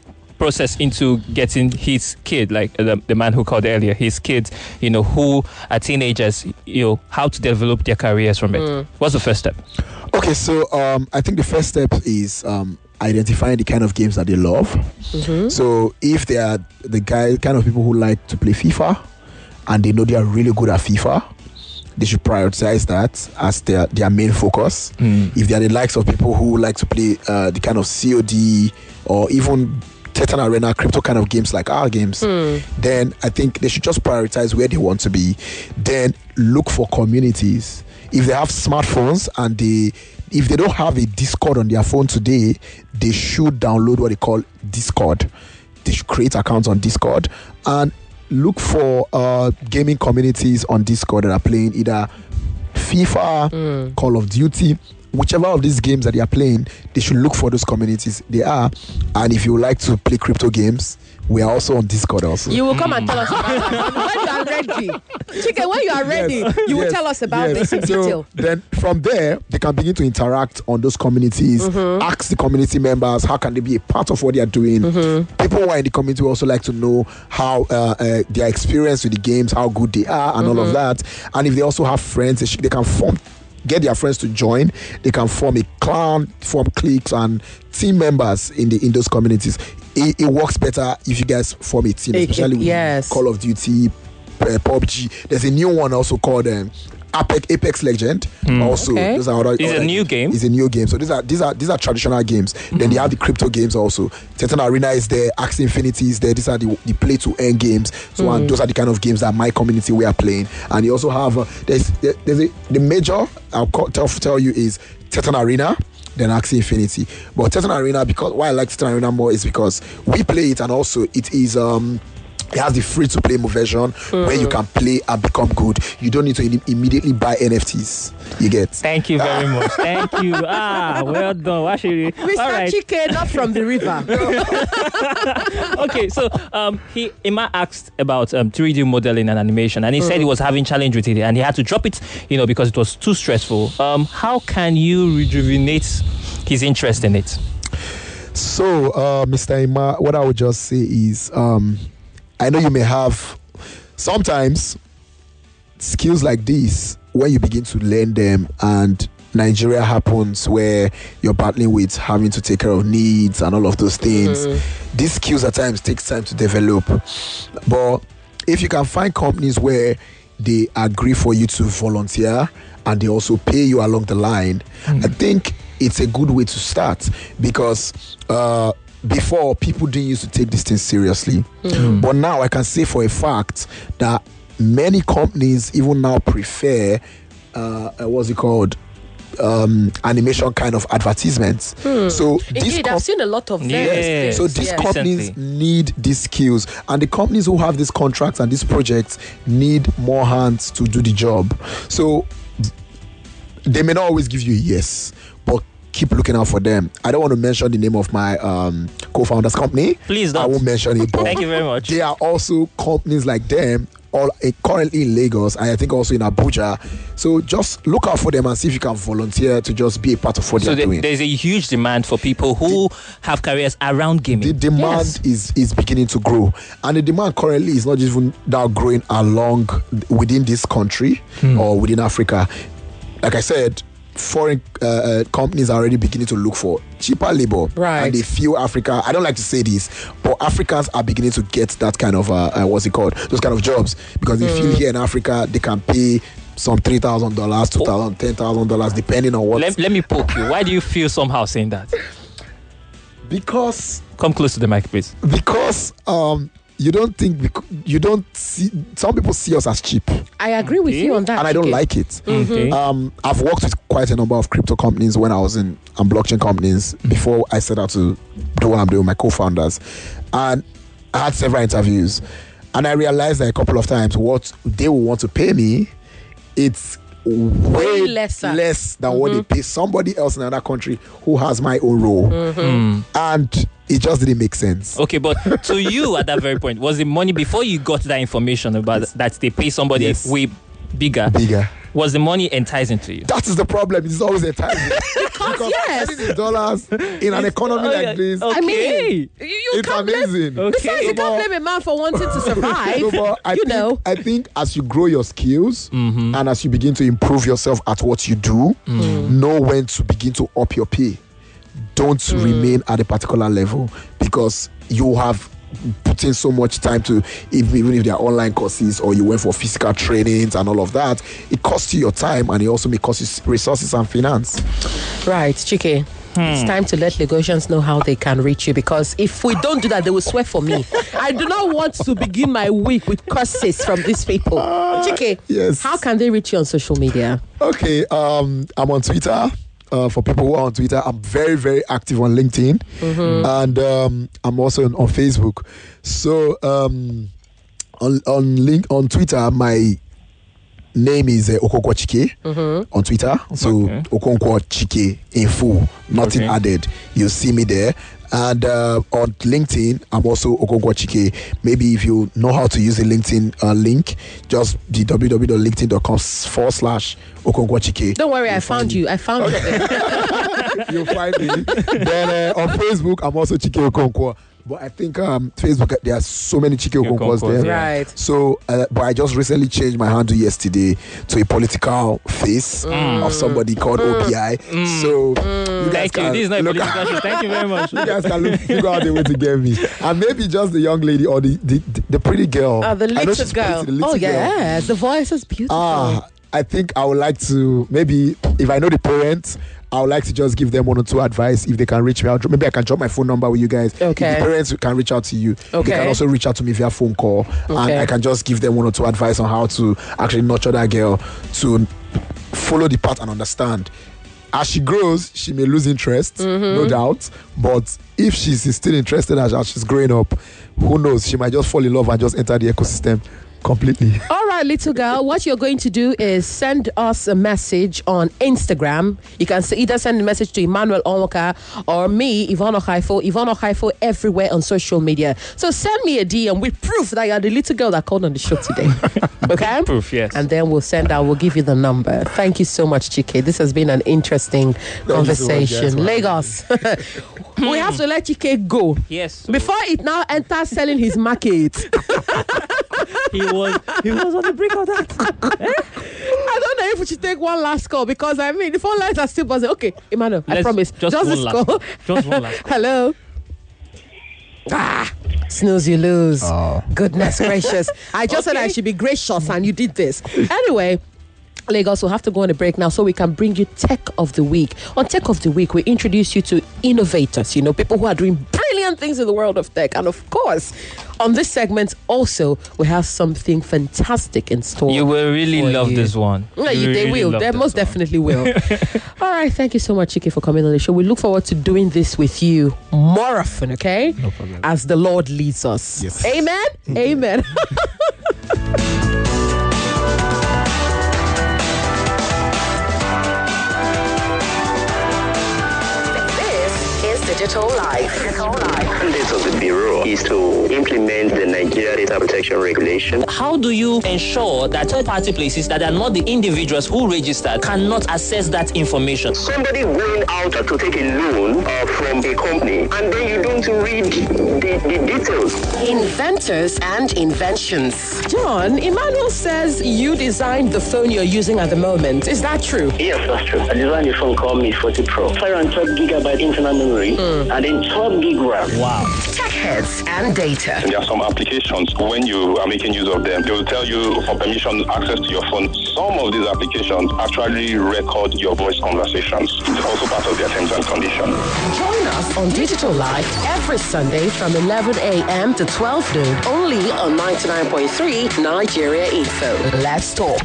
process into getting his kid, like the, the man who called earlier, his kids, you know, who are teenagers, you know, how to develop their careers from it? Mm. What's the first step? Okay, so um, I think the first step is um, identifying the kind of games that they love. Mm-hmm. So if they are the guy kind of people who like to play FIFA and they know they are really good at FIFA, they should prioritize that as their, their main focus. Mm. If they are the likes of people who like to play uh, the kind of C O D or even Titan Arena, crypto kind of games like our games, mm. then I think they should just prioritize where they want to be. Then look for communities. If they have smartphones and they, if they don't have a Discord on their phone today, they should download what they call Discord. They should create accounts on Discord and look for uh, gaming communities on Discord that are playing either FIFA, mm. Call of Duty, whichever of these games that they are playing. They should look for those communities. They are. And if you like to play crypto games, we are also on Discord also. You will come mm. and tell us about that. When you are ready. Chicken, when you are ready, yes. you yes. will tell us about yes. this in so detail. Then from there, they can begin to interact on those communities, mm-hmm. ask the community members, how can they be a part of what they are doing. Mm-hmm. People who are in the community will also like to know how uh, uh, their experience with the games, how good they are and mm-hmm. all of that. And if they also have friends, they, sh- they can form get their friends to join. They can form a clan, form cliques and team members in the in those communities. It, it works better if you guys form a team, especially with yes. Call of Duty, uh, P U B G. There's a new one also called um, Apex, Apex Legend. Mm. Also, okay. those are other, it's other, a new game. It's a new game. So these are these are these are traditional games. Mm. Then they have the crypto games also. Titan Arena is there. Axie Infinity is there. These are the, the play to earn games. So mm. and those are the kind of games that my community we are playing. And you also have uh, there's there's a, the major I'll call, tell tell you is Titan Arena. Then Axie Infinity. But Titan Arena, because why I like Titan Arena more is because we play it and also it is um it has the free to play version mm. where you can play and become good. You don't need to Im- immediately buy N F Ts. You get. Thank you very much. Thank you. Ah, well done. Actually, Mister Right. Chicken, not from the river. Okay, so um, he Emma asked about um, three D modeling and animation, and he mm. said he was having challenge with it, and he had to drop it, you know, because it was too stressful. Um, how can you rejuvenate his interest in it? So, uh, Mister Emma, what I would just say is, um, I know you may have sometimes skills like this when you begin to learn them and Nigeria happens where you're battling with having to take care of needs and all of those things. Mm. These skills at times takes time to develop. But if you can find companies where they agree for you to volunteer and they also pay you along the line, mm. I think it's a good way to start because uh, before people didn't used to take this thing seriously. Mm. But now I can say for a fact that many companies even now prefer uh, what's it called? Um, animation kind of advertisements. Hmm. So indeed, com- I've seen a lot of them. Yes. So these yes. companies Recently. need these skills, and the companies who have these contracts and these projects need more hands to do the job. So they may not always give you a yes, but keep looking out for them. I don't want to mention the name of my um, co-founders company. Please don't. I won't mention it. But thank you very much. There are also companies like them. All uh, currently in Lagos, and I think also in Abuja. So just look out for them and see if you can volunteer to just be a part of what so they're the, doing. There's a huge demand for people who the, have careers around gaming. The demand yes. is is beginning to grow, and the demand currently is not even that growing along within this country hmm. or within Africa. Like I said, foreign uh, uh, companies are already beginning to look for cheaper labor, right? And they feel Africa. I don't like to say this, but Africans are beginning to get that kind of uh, uh, what's it called? Those kind of jobs because they mm. feel here in Africa they can pay some three thousand dollars, two thousand, ten thousand dollars, depending on what. Let, let me poke you. Why do you feel somehow saying that? Because come close to the mic, please. Because um. You don't think you don't see some people see us as cheap. I agree with okay. you on that, and I don't like it. Mm-hmm. Okay. Um, I've worked with quite a number of crypto companies when I was in um, blockchain companies mm-hmm. before I set out to do what I'm doing with my co-founders, and I had several interviews, and I realized that a couple of times what they will want to pay me, it's way lesser. less than mm-hmm. what they pay somebody else in another country who has my own role, mm-hmm. and it just didn't make sense. Okay, but to you at that very point, was the money before you got that information about yes. that they pay somebody yes. way bigger. Bigger. Was the money enticing to you? That is the problem. It's always enticing. because, because yes. spending in dollars in an economy oh, like yeah. this. Okay. I mean, you, you it's can't amazing. Blame, okay. Besides, you can't blame a man for wanting to survive. So, but I you think, know. I think as you grow your skills mm-hmm. and as you begin to improve yourself at what you do, mm. know when to begin to up your pay. Don't mm. remain at a particular level because you have put in so much time to, even if they are online courses or you went for physical trainings and all of that, it costs you your time and it also may cost you resources and finance. Right, Chike. Hmm. It's time to let Lagosians know how they can reach you, because if we don't do that, they will swear for me. I do not want to begin my week with curses from these people. Uh, Chike, yes. How can they reach you on social media? Okay, um, I'm on Twitter. Uh, for people who are on Twitter, I'm very, very active on LinkedIn, mm-hmm. and um, I'm also on, on Facebook. So um, on on link on Twitter, my name is uh, Okonkwo Chike mm-hmm. on Twitter. So okay. Okonkwo Chike in full, nothing okay. added. You'll see me there. And uh, on LinkedIn, I'm also Okonkwo Chike. Maybe if you know how to use the LinkedIn uh, link, just the w w w dot linkedin dot com forward slash Okonkwo Chike. Don't worry, I found you. I found okay. you. You'll find me. Then uh, on Facebook, I'm also Chike Okonkwo. But I think um, Facebook, there are so many Chike Okonkwas there. Right. So, uh, but I just recently changed my handle yesterday to a political face mm. of somebody called mm. O P I. Mm. So, mm. you guys Thank can you. This is not look political show. Thank you very much. You guys can look, figure out the way to get me. And maybe just the young lady or the the, the, the pretty girl. Uh, the little girl. Pretty, the little oh, yeah. Girl. The voice is beautiful. Ah, I think I would like to, maybe if I know the parents, I would like to just give them one or two advice if they can reach me out. Maybe I can drop my phone number with you guys. Okay. If the parents can reach out to you. Okay. They can also reach out to me via phone call. Okay. And I can just give them one or two advice on how to actually nurture that girl to follow the path and understand. As she grows, she may lose interest, mm-hmm. no doubt. But if she's still interested as, as she's growing up, who knows? She might just fall in love and just enter the ecosystem completely. All right, little girl, what you're going to do is send us a message on Instagram. You can either send a message to Emmanuel Onwuka or me, Yvonne Okhaifo, Yvonne Okhaifo everywhere on social media. So send me a D M with proof that you're the little girl that called on the show today. Okay? Proof, yes. And then we'll send out, we'll give you the number. Thank you so much, Chike. This has been an interesting Thank conversation. So much, Lagos. We have to let Chike go. Yes. So. Before it now enters selling his market. he was he was on the brink of that. I don't know if we should take one last call, because I mean the phone lines are still buzzing. Okay, Emmanuel, Let's I promise. Just, just one this last call. Just one last call. Hello. Ah, snooze you lose. Oh. Goodness gracious. I just okay. said I should be gracious and you did this. Anyway, Lagos will have to go on a break now so we can bring you Tech of the Week. On Tech of the Week, we introduce you to innovators, you know, people who are doing brilliant things in the world of tech. And of course, on this segment also, we have something fantastic in store. You will really love you. this one. Yeah, you, you, they really will. They most one. definitely will. All right. Thank you so much, Chike, for coming on the show. We look forward to doing this with you more often, okay? No problem. As the Lord leads us. Yes. Amen? Mm-hmm. Amen. Digital Life. Digital Life. The mandate of the Bureau is to implement the Nigeria Data Protection Regulation. How do you ensure that third-party places that are not the individuals who registered cannot access that information? Somebody going out to take a loan uh, from a company, and then you don't read the, the details. Inventors and inventions. John, Emmanuel says you designed the phone you're using at the moment. Is that true? Yes, that's true. I designed a phone called Mi forty Pro. five hundred twelve gigabyte internal memory. Mm. And then twelve gig RAM. Wow. Tech heads and data. And there are some applications, when you are making use of them, they will tell you for permission access to your phone. Some of these applications actually record your voice conversations. It's also part of their terms and conditions. Join us on Digital Life every Sunday from eleven a.m. to twelve noon, only on ninety-nine point three Nigeria Info. Let's talk.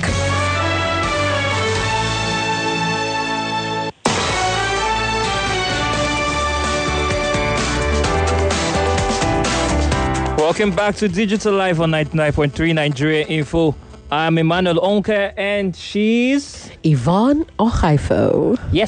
Welcome back to Digital Life on ninety-nine point three Nigeria Info. I'm Emmanuel Onwuka and she's Yvonne Okhaifo. Yes,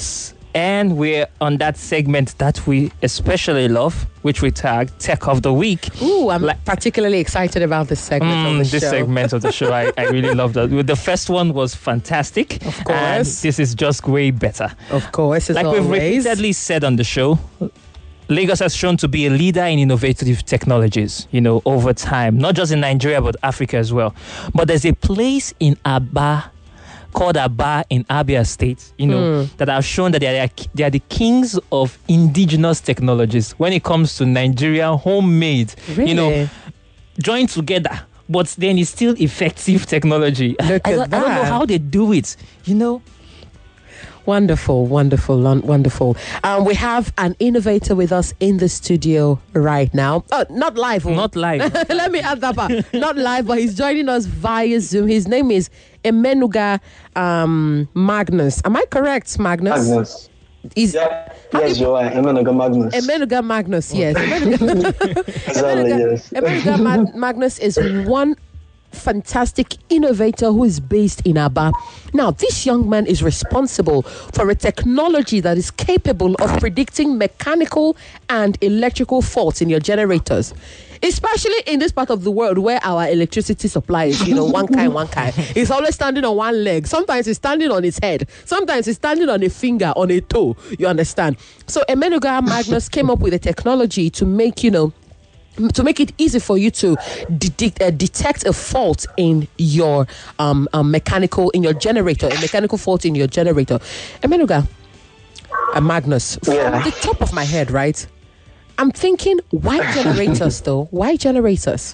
And we're on that segment that we especially love, which we tag Tech of the Week. Ooh, I'm like, particularly excited about this segment mm, of the this show. This segment of the show, I, I really love that. The first one was fantastic. Of course. And this is just way better. Of course, as Like always. we've repeatedly said on the show, Lagos has shown to be a leader in innovative technologies, you know, over time. Not just in Nigeria, but Africa as well. But there's a place in Aba called Aba in Abia State, you know, mm. that have shown that they are, they are the kings of indigenous technologies when it comes to Nigerian homemade, really? you know, joined together, but then it's still effective technology. Look I, at don't, that. I don't know how they do it, you know. Wonderful, wonderful, wonderful. Um, we have an innovator with us in the studio right now. Oh, not live. Oh. Not live. Let me add that part. Not live, but he's joining us via Zoom. His name is Emenuga um, Magnus. Am I correct, Magnus? Magnus. Is, yeah. Yes, you are. Emenuga Magnus. Emenuga Magnus, yes. Emenuga, exactly, yes. Emenuga Ma- Magnus is one fantastic innovator who is based in Aba. Now, this young man is responsible for a technology that is capable of predicting mechanical and electrical faults in your generators, especially in this part of the world where our electricity supply is, you know, one kind, one kind. It's always standing on one leg. Sometimes it's standing on its head. Sometimes it's standing on a finger, on a toe. You understand? So Emenuga Magnus came up with a technology to make, you know, to make it easy for you to de- uh, detect a fault in your um, um, mechanical, in your generator, a mechanical fault in your generator. Emenuga, uh, Magnus, from yeah. the top of my head, right? I'm thinking, why generators though? Why generators?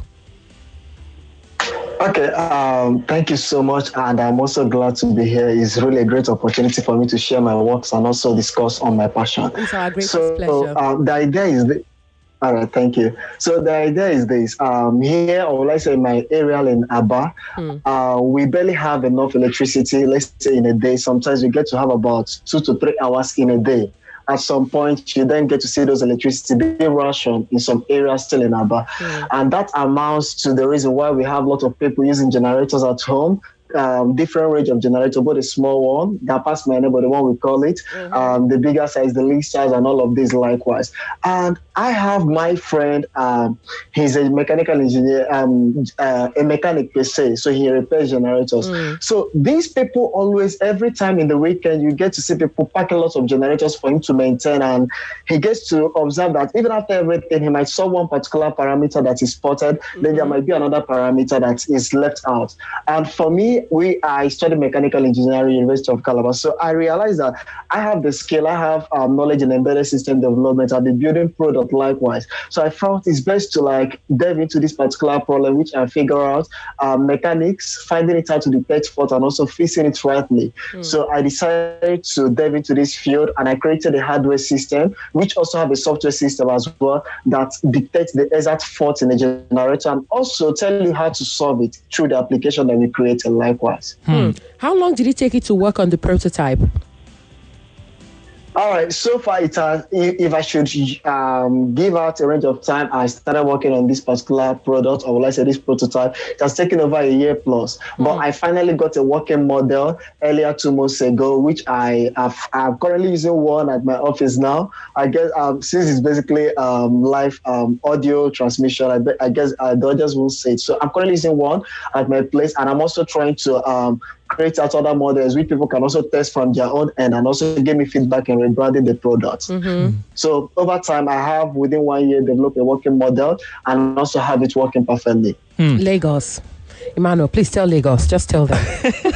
Okay, um, thank you so much, and I'm also glad to be here. It's really a great opportunity for me to share my works and also discuss on my passion. It's our greatest so, pleasure. Um, the idea is the, all right, thank you. So the idea is this. Um, here, or let's say in my area in Aba, mm. uh, we barely have enough electricity, let's say in a day. Sometimes we get to have about two to three hours in a day. At some point, you then get to see those electricity being rationed in some areas still in Aba. Mm. And that amounts to the reason why we have a lot of people using generators at home. Um, different range of generator, but a small one, that pass my neighbor, the one we call it, mm-hmm. um, the bigger size, the least size, and all of these likewise. And I have my friend, um, he's a mechanical engineer, um, uh, a mechanic per se, so he repairs generators. Mm. So these people always, every time in the weekend, you get to see people packing lots of generators for him to maintain, and he gets to observe that even after everything, he might saw one particular parameter that is spotted, mm-hmm. then there might be another parameter that is left out. And for me, we I studied mechanical engineering, University of Calabar. So I realized that I have the skill, I have um, knowledge in embedded system development. I've been building product likewise. So I felt it's best to like delve into this particular problem, which I figure out um, mechanics, finding it out to detect fault and also fixing it rightly. Mm. So I decided to delve into this field, and I created a hardware system, which also have a software system as well that detects the exact fault in the generator and also tell you how to solve it through the application that we created likewise. Hmm. How long did it take you to work on the prototype? All right, so far it has, if I should um, give out a range of time, I started working on this particular product, or will I say this prototype. It has taken over a year plus, mm. but I finally got a working model earlier two months ago, which I have, I'm currently using one at my office now. I guess um, since it's basically um, live um, audio transmission, I, be, I guess uh, the others will say it. So I'm currently using one at my place, and I'm also trying to um, create out other models which people can also test from their own end and also give me feedback and rebranding the products. Mm-hmm. So over time, I have within one year developed a working model and also have it working perfectly. Hmm. Lagos. Emmanuel, please tell Lagos. Just tell them.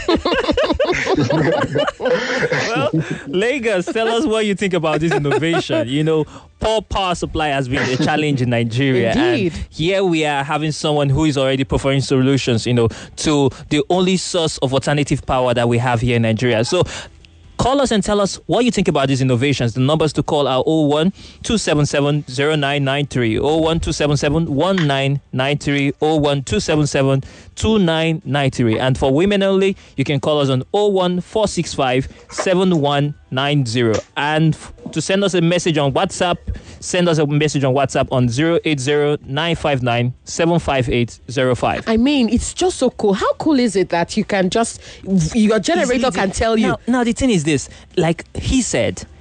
Well, Lagos, tell us what you think about this innovation. You know, poor power supply has been a challenge in Nigeria. Indeed. And here we are having someone who is already providing solutions, you know, to the only source of alternative power that we have here in Nigeria. So call us and tell us what you think about these innovations. The numbers to call are oh one two seven seven oh nine nine three, oh one two seven seven one nine nine three, oh one two seven seven two nine nine three. And for women only, you can call us on oh one four six five seven one nine zero. And to send us a message on WhatsApp, send us a message on WhatsApp on zero eight zero nine five nine seven five eight zero five. I mean, it's just so cool. How cool is it that you can just, your generator can tell you? Now, now the thing is this, like he said,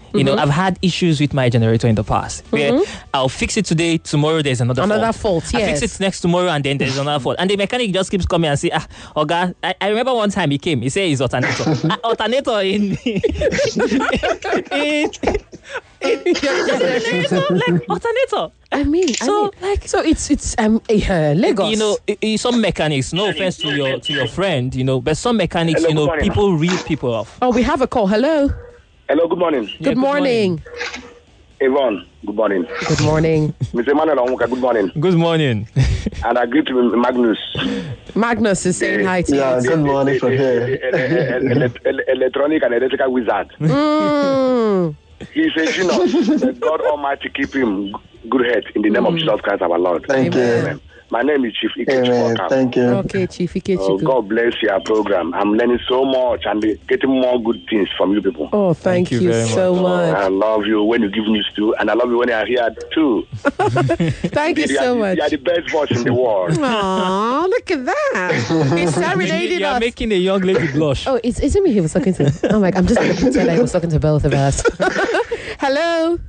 You Mhm. know, I've had issues with my generator in the past where Mhm. I'll fix it today, tomorrow there's another Another fault. fault, I yes. fix it next tomorrow and then there's another fault. And the mechanic just keeps coming and say, ah, Oga, I, I remember one time he came, he said he's alternator. Ah, alternator in, in, in, in generator, like alternator. I mean, So, I mean, like, so it's it's um uh, Lagos. You know, i- i- some mechanics, no offense to your to your friend, you know, but some mechanics, Hello, you know, good morning. people read people off. Oh, we have a call. Hello. Hello, good morning. Good, good morning. Yvonne, good morning. Good morning. Mister Emmanuel Onwuka, good morning. Good morning. And I greet you, Magnus. Magnus is saying hi to Yeah, you. good morning from here. Electronic and electrical wizard. Mm. He's a genius. May God Almighty keep him good health in the name of Jesus Christ our Lord. Thank Amen. you. My name is Chief Ike Amen. Chukwu. Thank you. Okay, Chief Ike Oh, Chukwu. God bless your program. I'm learning so much and getting more good things from you people. Oh, thank, Thank you you, very so much. I love you when you give me stew, and I love you when you are here too. Thank you You are so the- much. You are the best voice in the world. Aw, look at that. He's serenading You're us. making a young lady blush. Oh, it's, is it me he was talking to? I'm like, I'm just going to pretend like he was talking to both of us. Hello?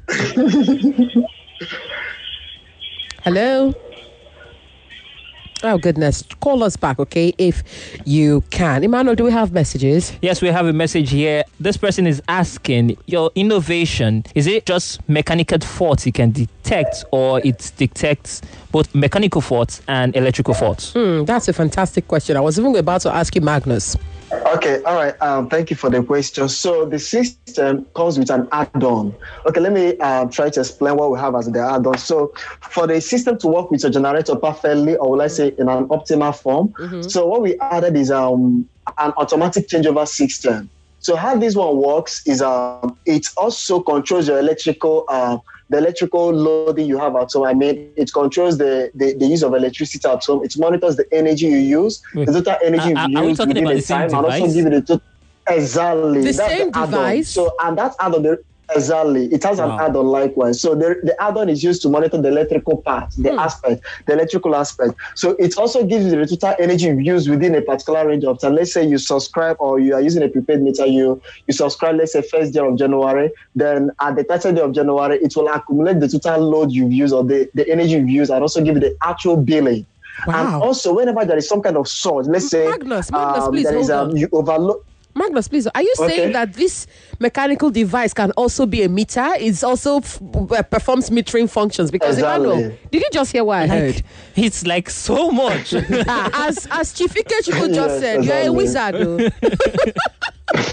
Hello? Oh, goodness. Call us back, okay, if you can. Emmanuel, do we have messages? Yes, we have a message here. This person is asking, your innovation, is it just mechanical faults it can detect, or it detects both mechanical faults and electrical faults? Hmm, that's a fantastic question. I was even about to ask you, Magnus. Okay, all right. Um, thank you for the question. So the system comes with an add-on. Okay, let me uh, try to explain what we have as the add-on. So for the system to work with your generator perfectly, or let's say in an optimal form, Mm-hmm. so what we added is um, an automatic changeover system. So how this one works is um, it also controls your electrical uh, the electrical loading you have at home. I mean, it controls the, the, the use of electricity at home. It monitors the energy you use, Wait, the total energy are- you are we use talking within about a the same time, and also device? give you the total. Exactly. The That's same the add-on. device? So, and that add-on, the, exactly. It has Wow. an add-on likewise. So the, the add-on is used to monitor the electrical part, the Hmm. aspect, the electrical aspect. So it also gives you the total energy you use within a particular range of time. Let's say you subscribe or you are using a prepaid meter, you, you subscribe, let's say first day of January, then at the thirtieth day of January, it will accumulate the total load you've used or the, the energy you've used and also give you the actual billing. And Wow. also, whenever there is some kind of surge, let's say Magnus, Magnus, um, please there is hold um, on. you overload. Magnus, please, are you Okay. saying that this mechanical device can also be a meter? It also f- uh, performs metering functions? Because, Exactly. Emmanuel, did you just hear what I heard? Like, it's like so much. Ah, as as Chief Ike Chukwu just Yes, said, you're a exactly. wizard. Oh.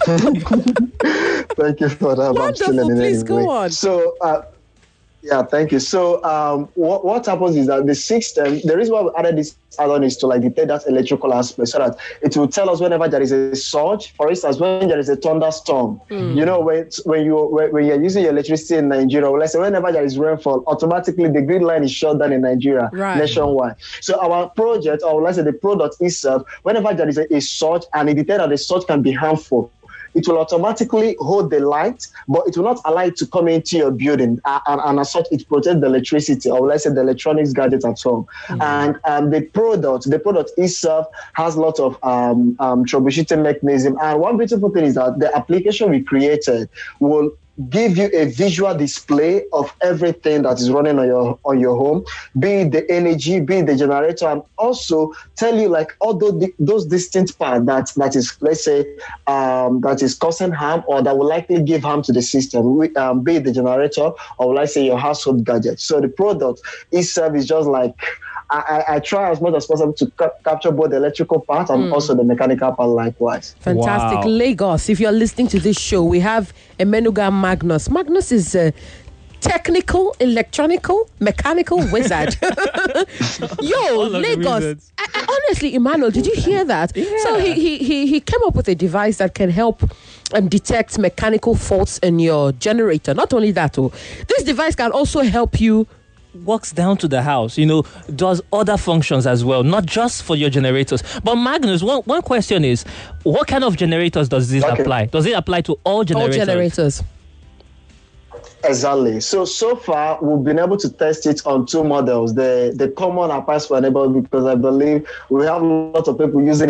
Thank you for that. I'm Wonderful. still learning Please go anyway. on. So, uh, yeah, thank you. So, um, what, what happens is that the system, the reason why we added this add-on is to like detect that electrical aspect so that it will tell us whenever there is a surge. For instance, when there is a thunderstorm, Mm. you know, when when you when, when you're using your electricity in Nigeria, well, let's say whenever there is rainfall, automatically the grid line is shut down in Nigeria Right. nationwide. So our project, or let's say the product itself, whenever there is a, a surge and it detects that the surge can be harmful, it will automatically hold the light, but it will not allow it to come into your building. Uh, and, and as such, it protects the electricity, or let's say the electronics gadgets at home. Mm. And um, the product, the product itself has lots of um, um, troubleshooting mechanism. And one beautiful thing is that the application we created will give you a visual display of everything that is running on your on your home, be it the energy, be it the generator, and also tell you like all those, those distinct parts that that is, let's say, um, that is causing harm or that will likely give harm to the system, we, um, be it the generator or let's say your household gadget. So the product itself is just like I, I, I try as much as possible to ca- capture both the electrical part and Mm. also the mechanical part likewise. Fantastic. Wow. Lagos, if you're listening to this show, we have Emenuga Magnus. Magnus is a technical, electronical, mechanical wizard. Yo, All of the Lagos. wizards. I, I, honestly, Emmanuel, did you hear that? So he, he, he, he came up with a device that can help um, detect mechanical faults in your generator. Not only that, oh, this device can also help you Walks down to the house, you know, does other functions as well, not just for your generators. But Magnus, one, one question is, what kind of generators does this Okay. apply? Does it apply to all all generators? generators. Exactly. So, so far, we've been able to test it on two models. The the common applies for neighborhood because I believe we have a lot of people using it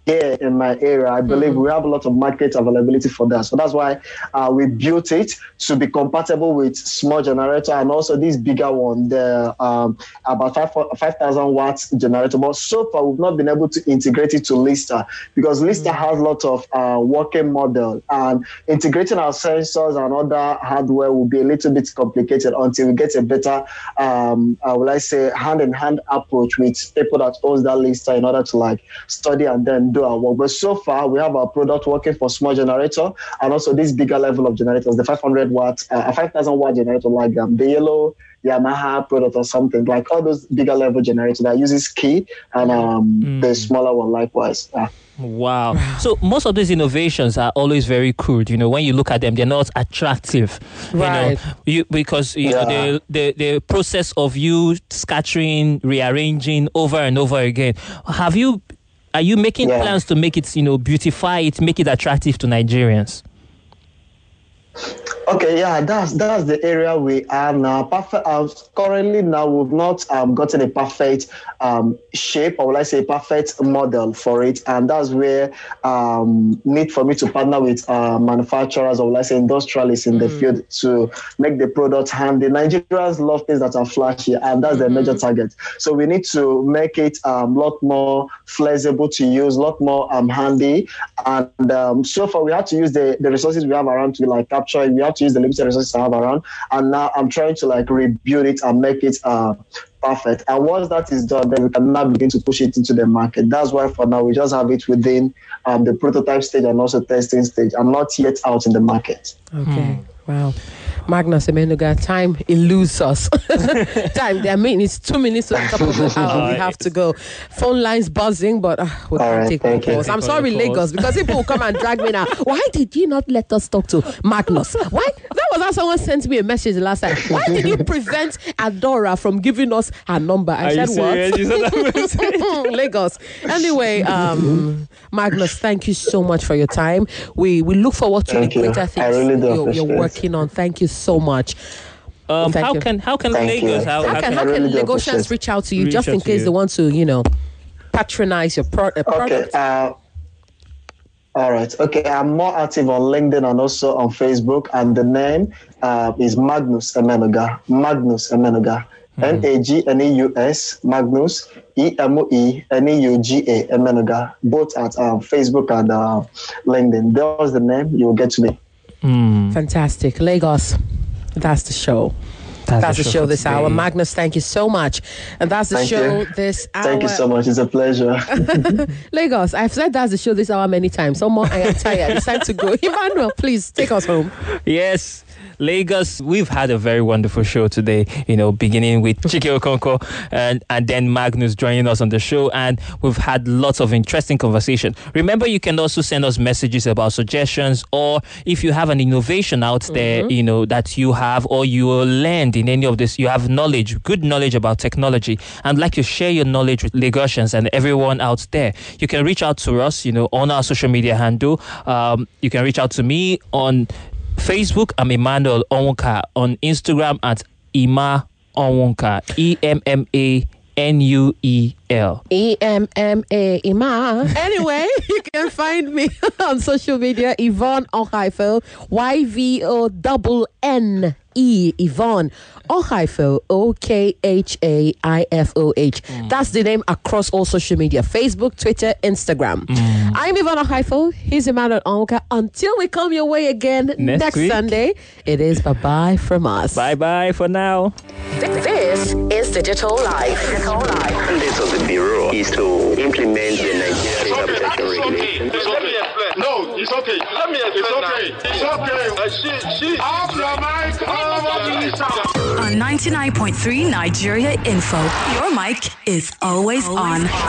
here in my area, I believe mm. we have a lot of market availability for that. So that's why uh, we built it to be compatible with small generator and also this bigger one, the um, about five thousand watts generator. But so far, we've not been able to integrate it to Lister because Lister mm. has a lot of uh, working model, and integrating our sensors and other hardware will be a little bit complicated until we get a better, um, uh, will I say, hand-in-hand approach with people that owns that Lister in order to like study and then do our work. But so far, we have our product working for small generator and also this bigger level of generators, the five hundred watt, uh, five thousand watt generator, like um, the yellow Yamaha product or something, like all those bigger level generators that uses key and um, mm. the smaller one likewise. Yeah. Wow. So most of these innovations are always very crude. You know, when you look at them, they're not attractive. Right. You know, you, because you yeah. know the, the the process of you scattering, rearranging over and over again. Have you? Are you making yeah. plans to make it, you know, beautify it, make it attractive to Nigerians? Okay, yeah, that's that's the area we are now. Perfect. Uh, currently, now we've not um, gotten a perfect um, shape, or will I say, perfect model for it, and that's where um, need for me to partner with uh, manufacturers, or will I say, industrialists in mm. the field to make the product handy. Nigerians love things that are flashy, and that's mm-hmm. the major target. So we need to make it a um, lot more flexible to use, a lot more um, handy, and um, so far we had to use the, the resources we have around to like capture it. We have to use the limited resources I have around, and now I'm trying to like rebuild it and make it uh, perfect. And once that is done, then we can now begin to push it into the market. That's why for now we just have it within um, the prototype stage and also testing stage, and not yet out in the market. Okay, hmm. wow. Magnus Emenuga, time eludes us. time, I mean, it's two minutes to the top of the hour. We have to go. Phone lines buzzing, but uh, we can't right, take more calls. I'm sorry, Lagos, because people will come and drag me now. Why did you not let us talk to Magnus? Why? That was how someone sent me a message the last time. Why did you prevent Adora from giving us her number? I Are said, you what? You said that Lagos. Anyway, um, Magnus, thank you so much for your time. We we look forward to thank the greater you. things really you're, you're working on. Thank you so much. Um, Thank how you. can how can Thank Lagos you. how, How, how can, can how can really Lagosians reach out to you reach just in out to case you. they want to, you know, patronize your pro- uh, Okay. product? Uh, all right. Okay. I'm more active on LinkedIn and also on Facebook, and the name uh, is Magnus Emenuga. Magnus Emenuga. Mm-hmm. M A G N E U S, Magnus, E M O E N E U G A, Emenuga, both at um, Facebook and uh, LinkedIn. That was the name. You will get to me. Mm. Fantastic. Lagos, that's the show. That's, that's the show, show this today. hour. Magnus, thank you so much. And that's the thank show you. this hour. Thank you so much. It's a pleasure. Lagos, I've said that's the show this hour many times. So more, I am tired. It's time to go. Emmanuel, please take us home. Yes. Lagos, we've had a very wonderful show today, you know, beginning with Chike Okonkwo and, and then Magnus joining us on the show, and we've had lots of interesting conversation. Remember, you can also send us messages about suggestions, or if you have an innovation out there, mm-hmm. you know, that you have or you learned in any of this, you have knowledge, good knowledge about technology, and like to share your knowledge with Lagosians and everyone out there, you can reach out to us, you know, on our social media handle. Um, you can reach out to me on Facebook, I'm Emmanuel Onwuka. On Instagram at Ima Onwuka. E M M A N U E L. E M M A, Ima. Anyway, you can find me on social media, Yvonne Ohaifo, Y V O N N E, Yvonne Ohaifo, O K H A I F O H. Mm. That's the name across all social media, Facebook, Twitter, Instagram. Mm. I'm Yvonne Ohaifo. He's Emmanuel Onwuka. Until we come your way again next, next Sunday, it is bye-bye from us. Bye-bye for now. This is Digital Life. Digital Life. The mandate of the Bureau is to implement the Nigeria Data Protection Regulation. Let me explain. No, it's okay. Let me explain. It's okay. It's okay. Uh, she, she, off your mic. On ninety-nine point three Nigeria Info, your mic is always on.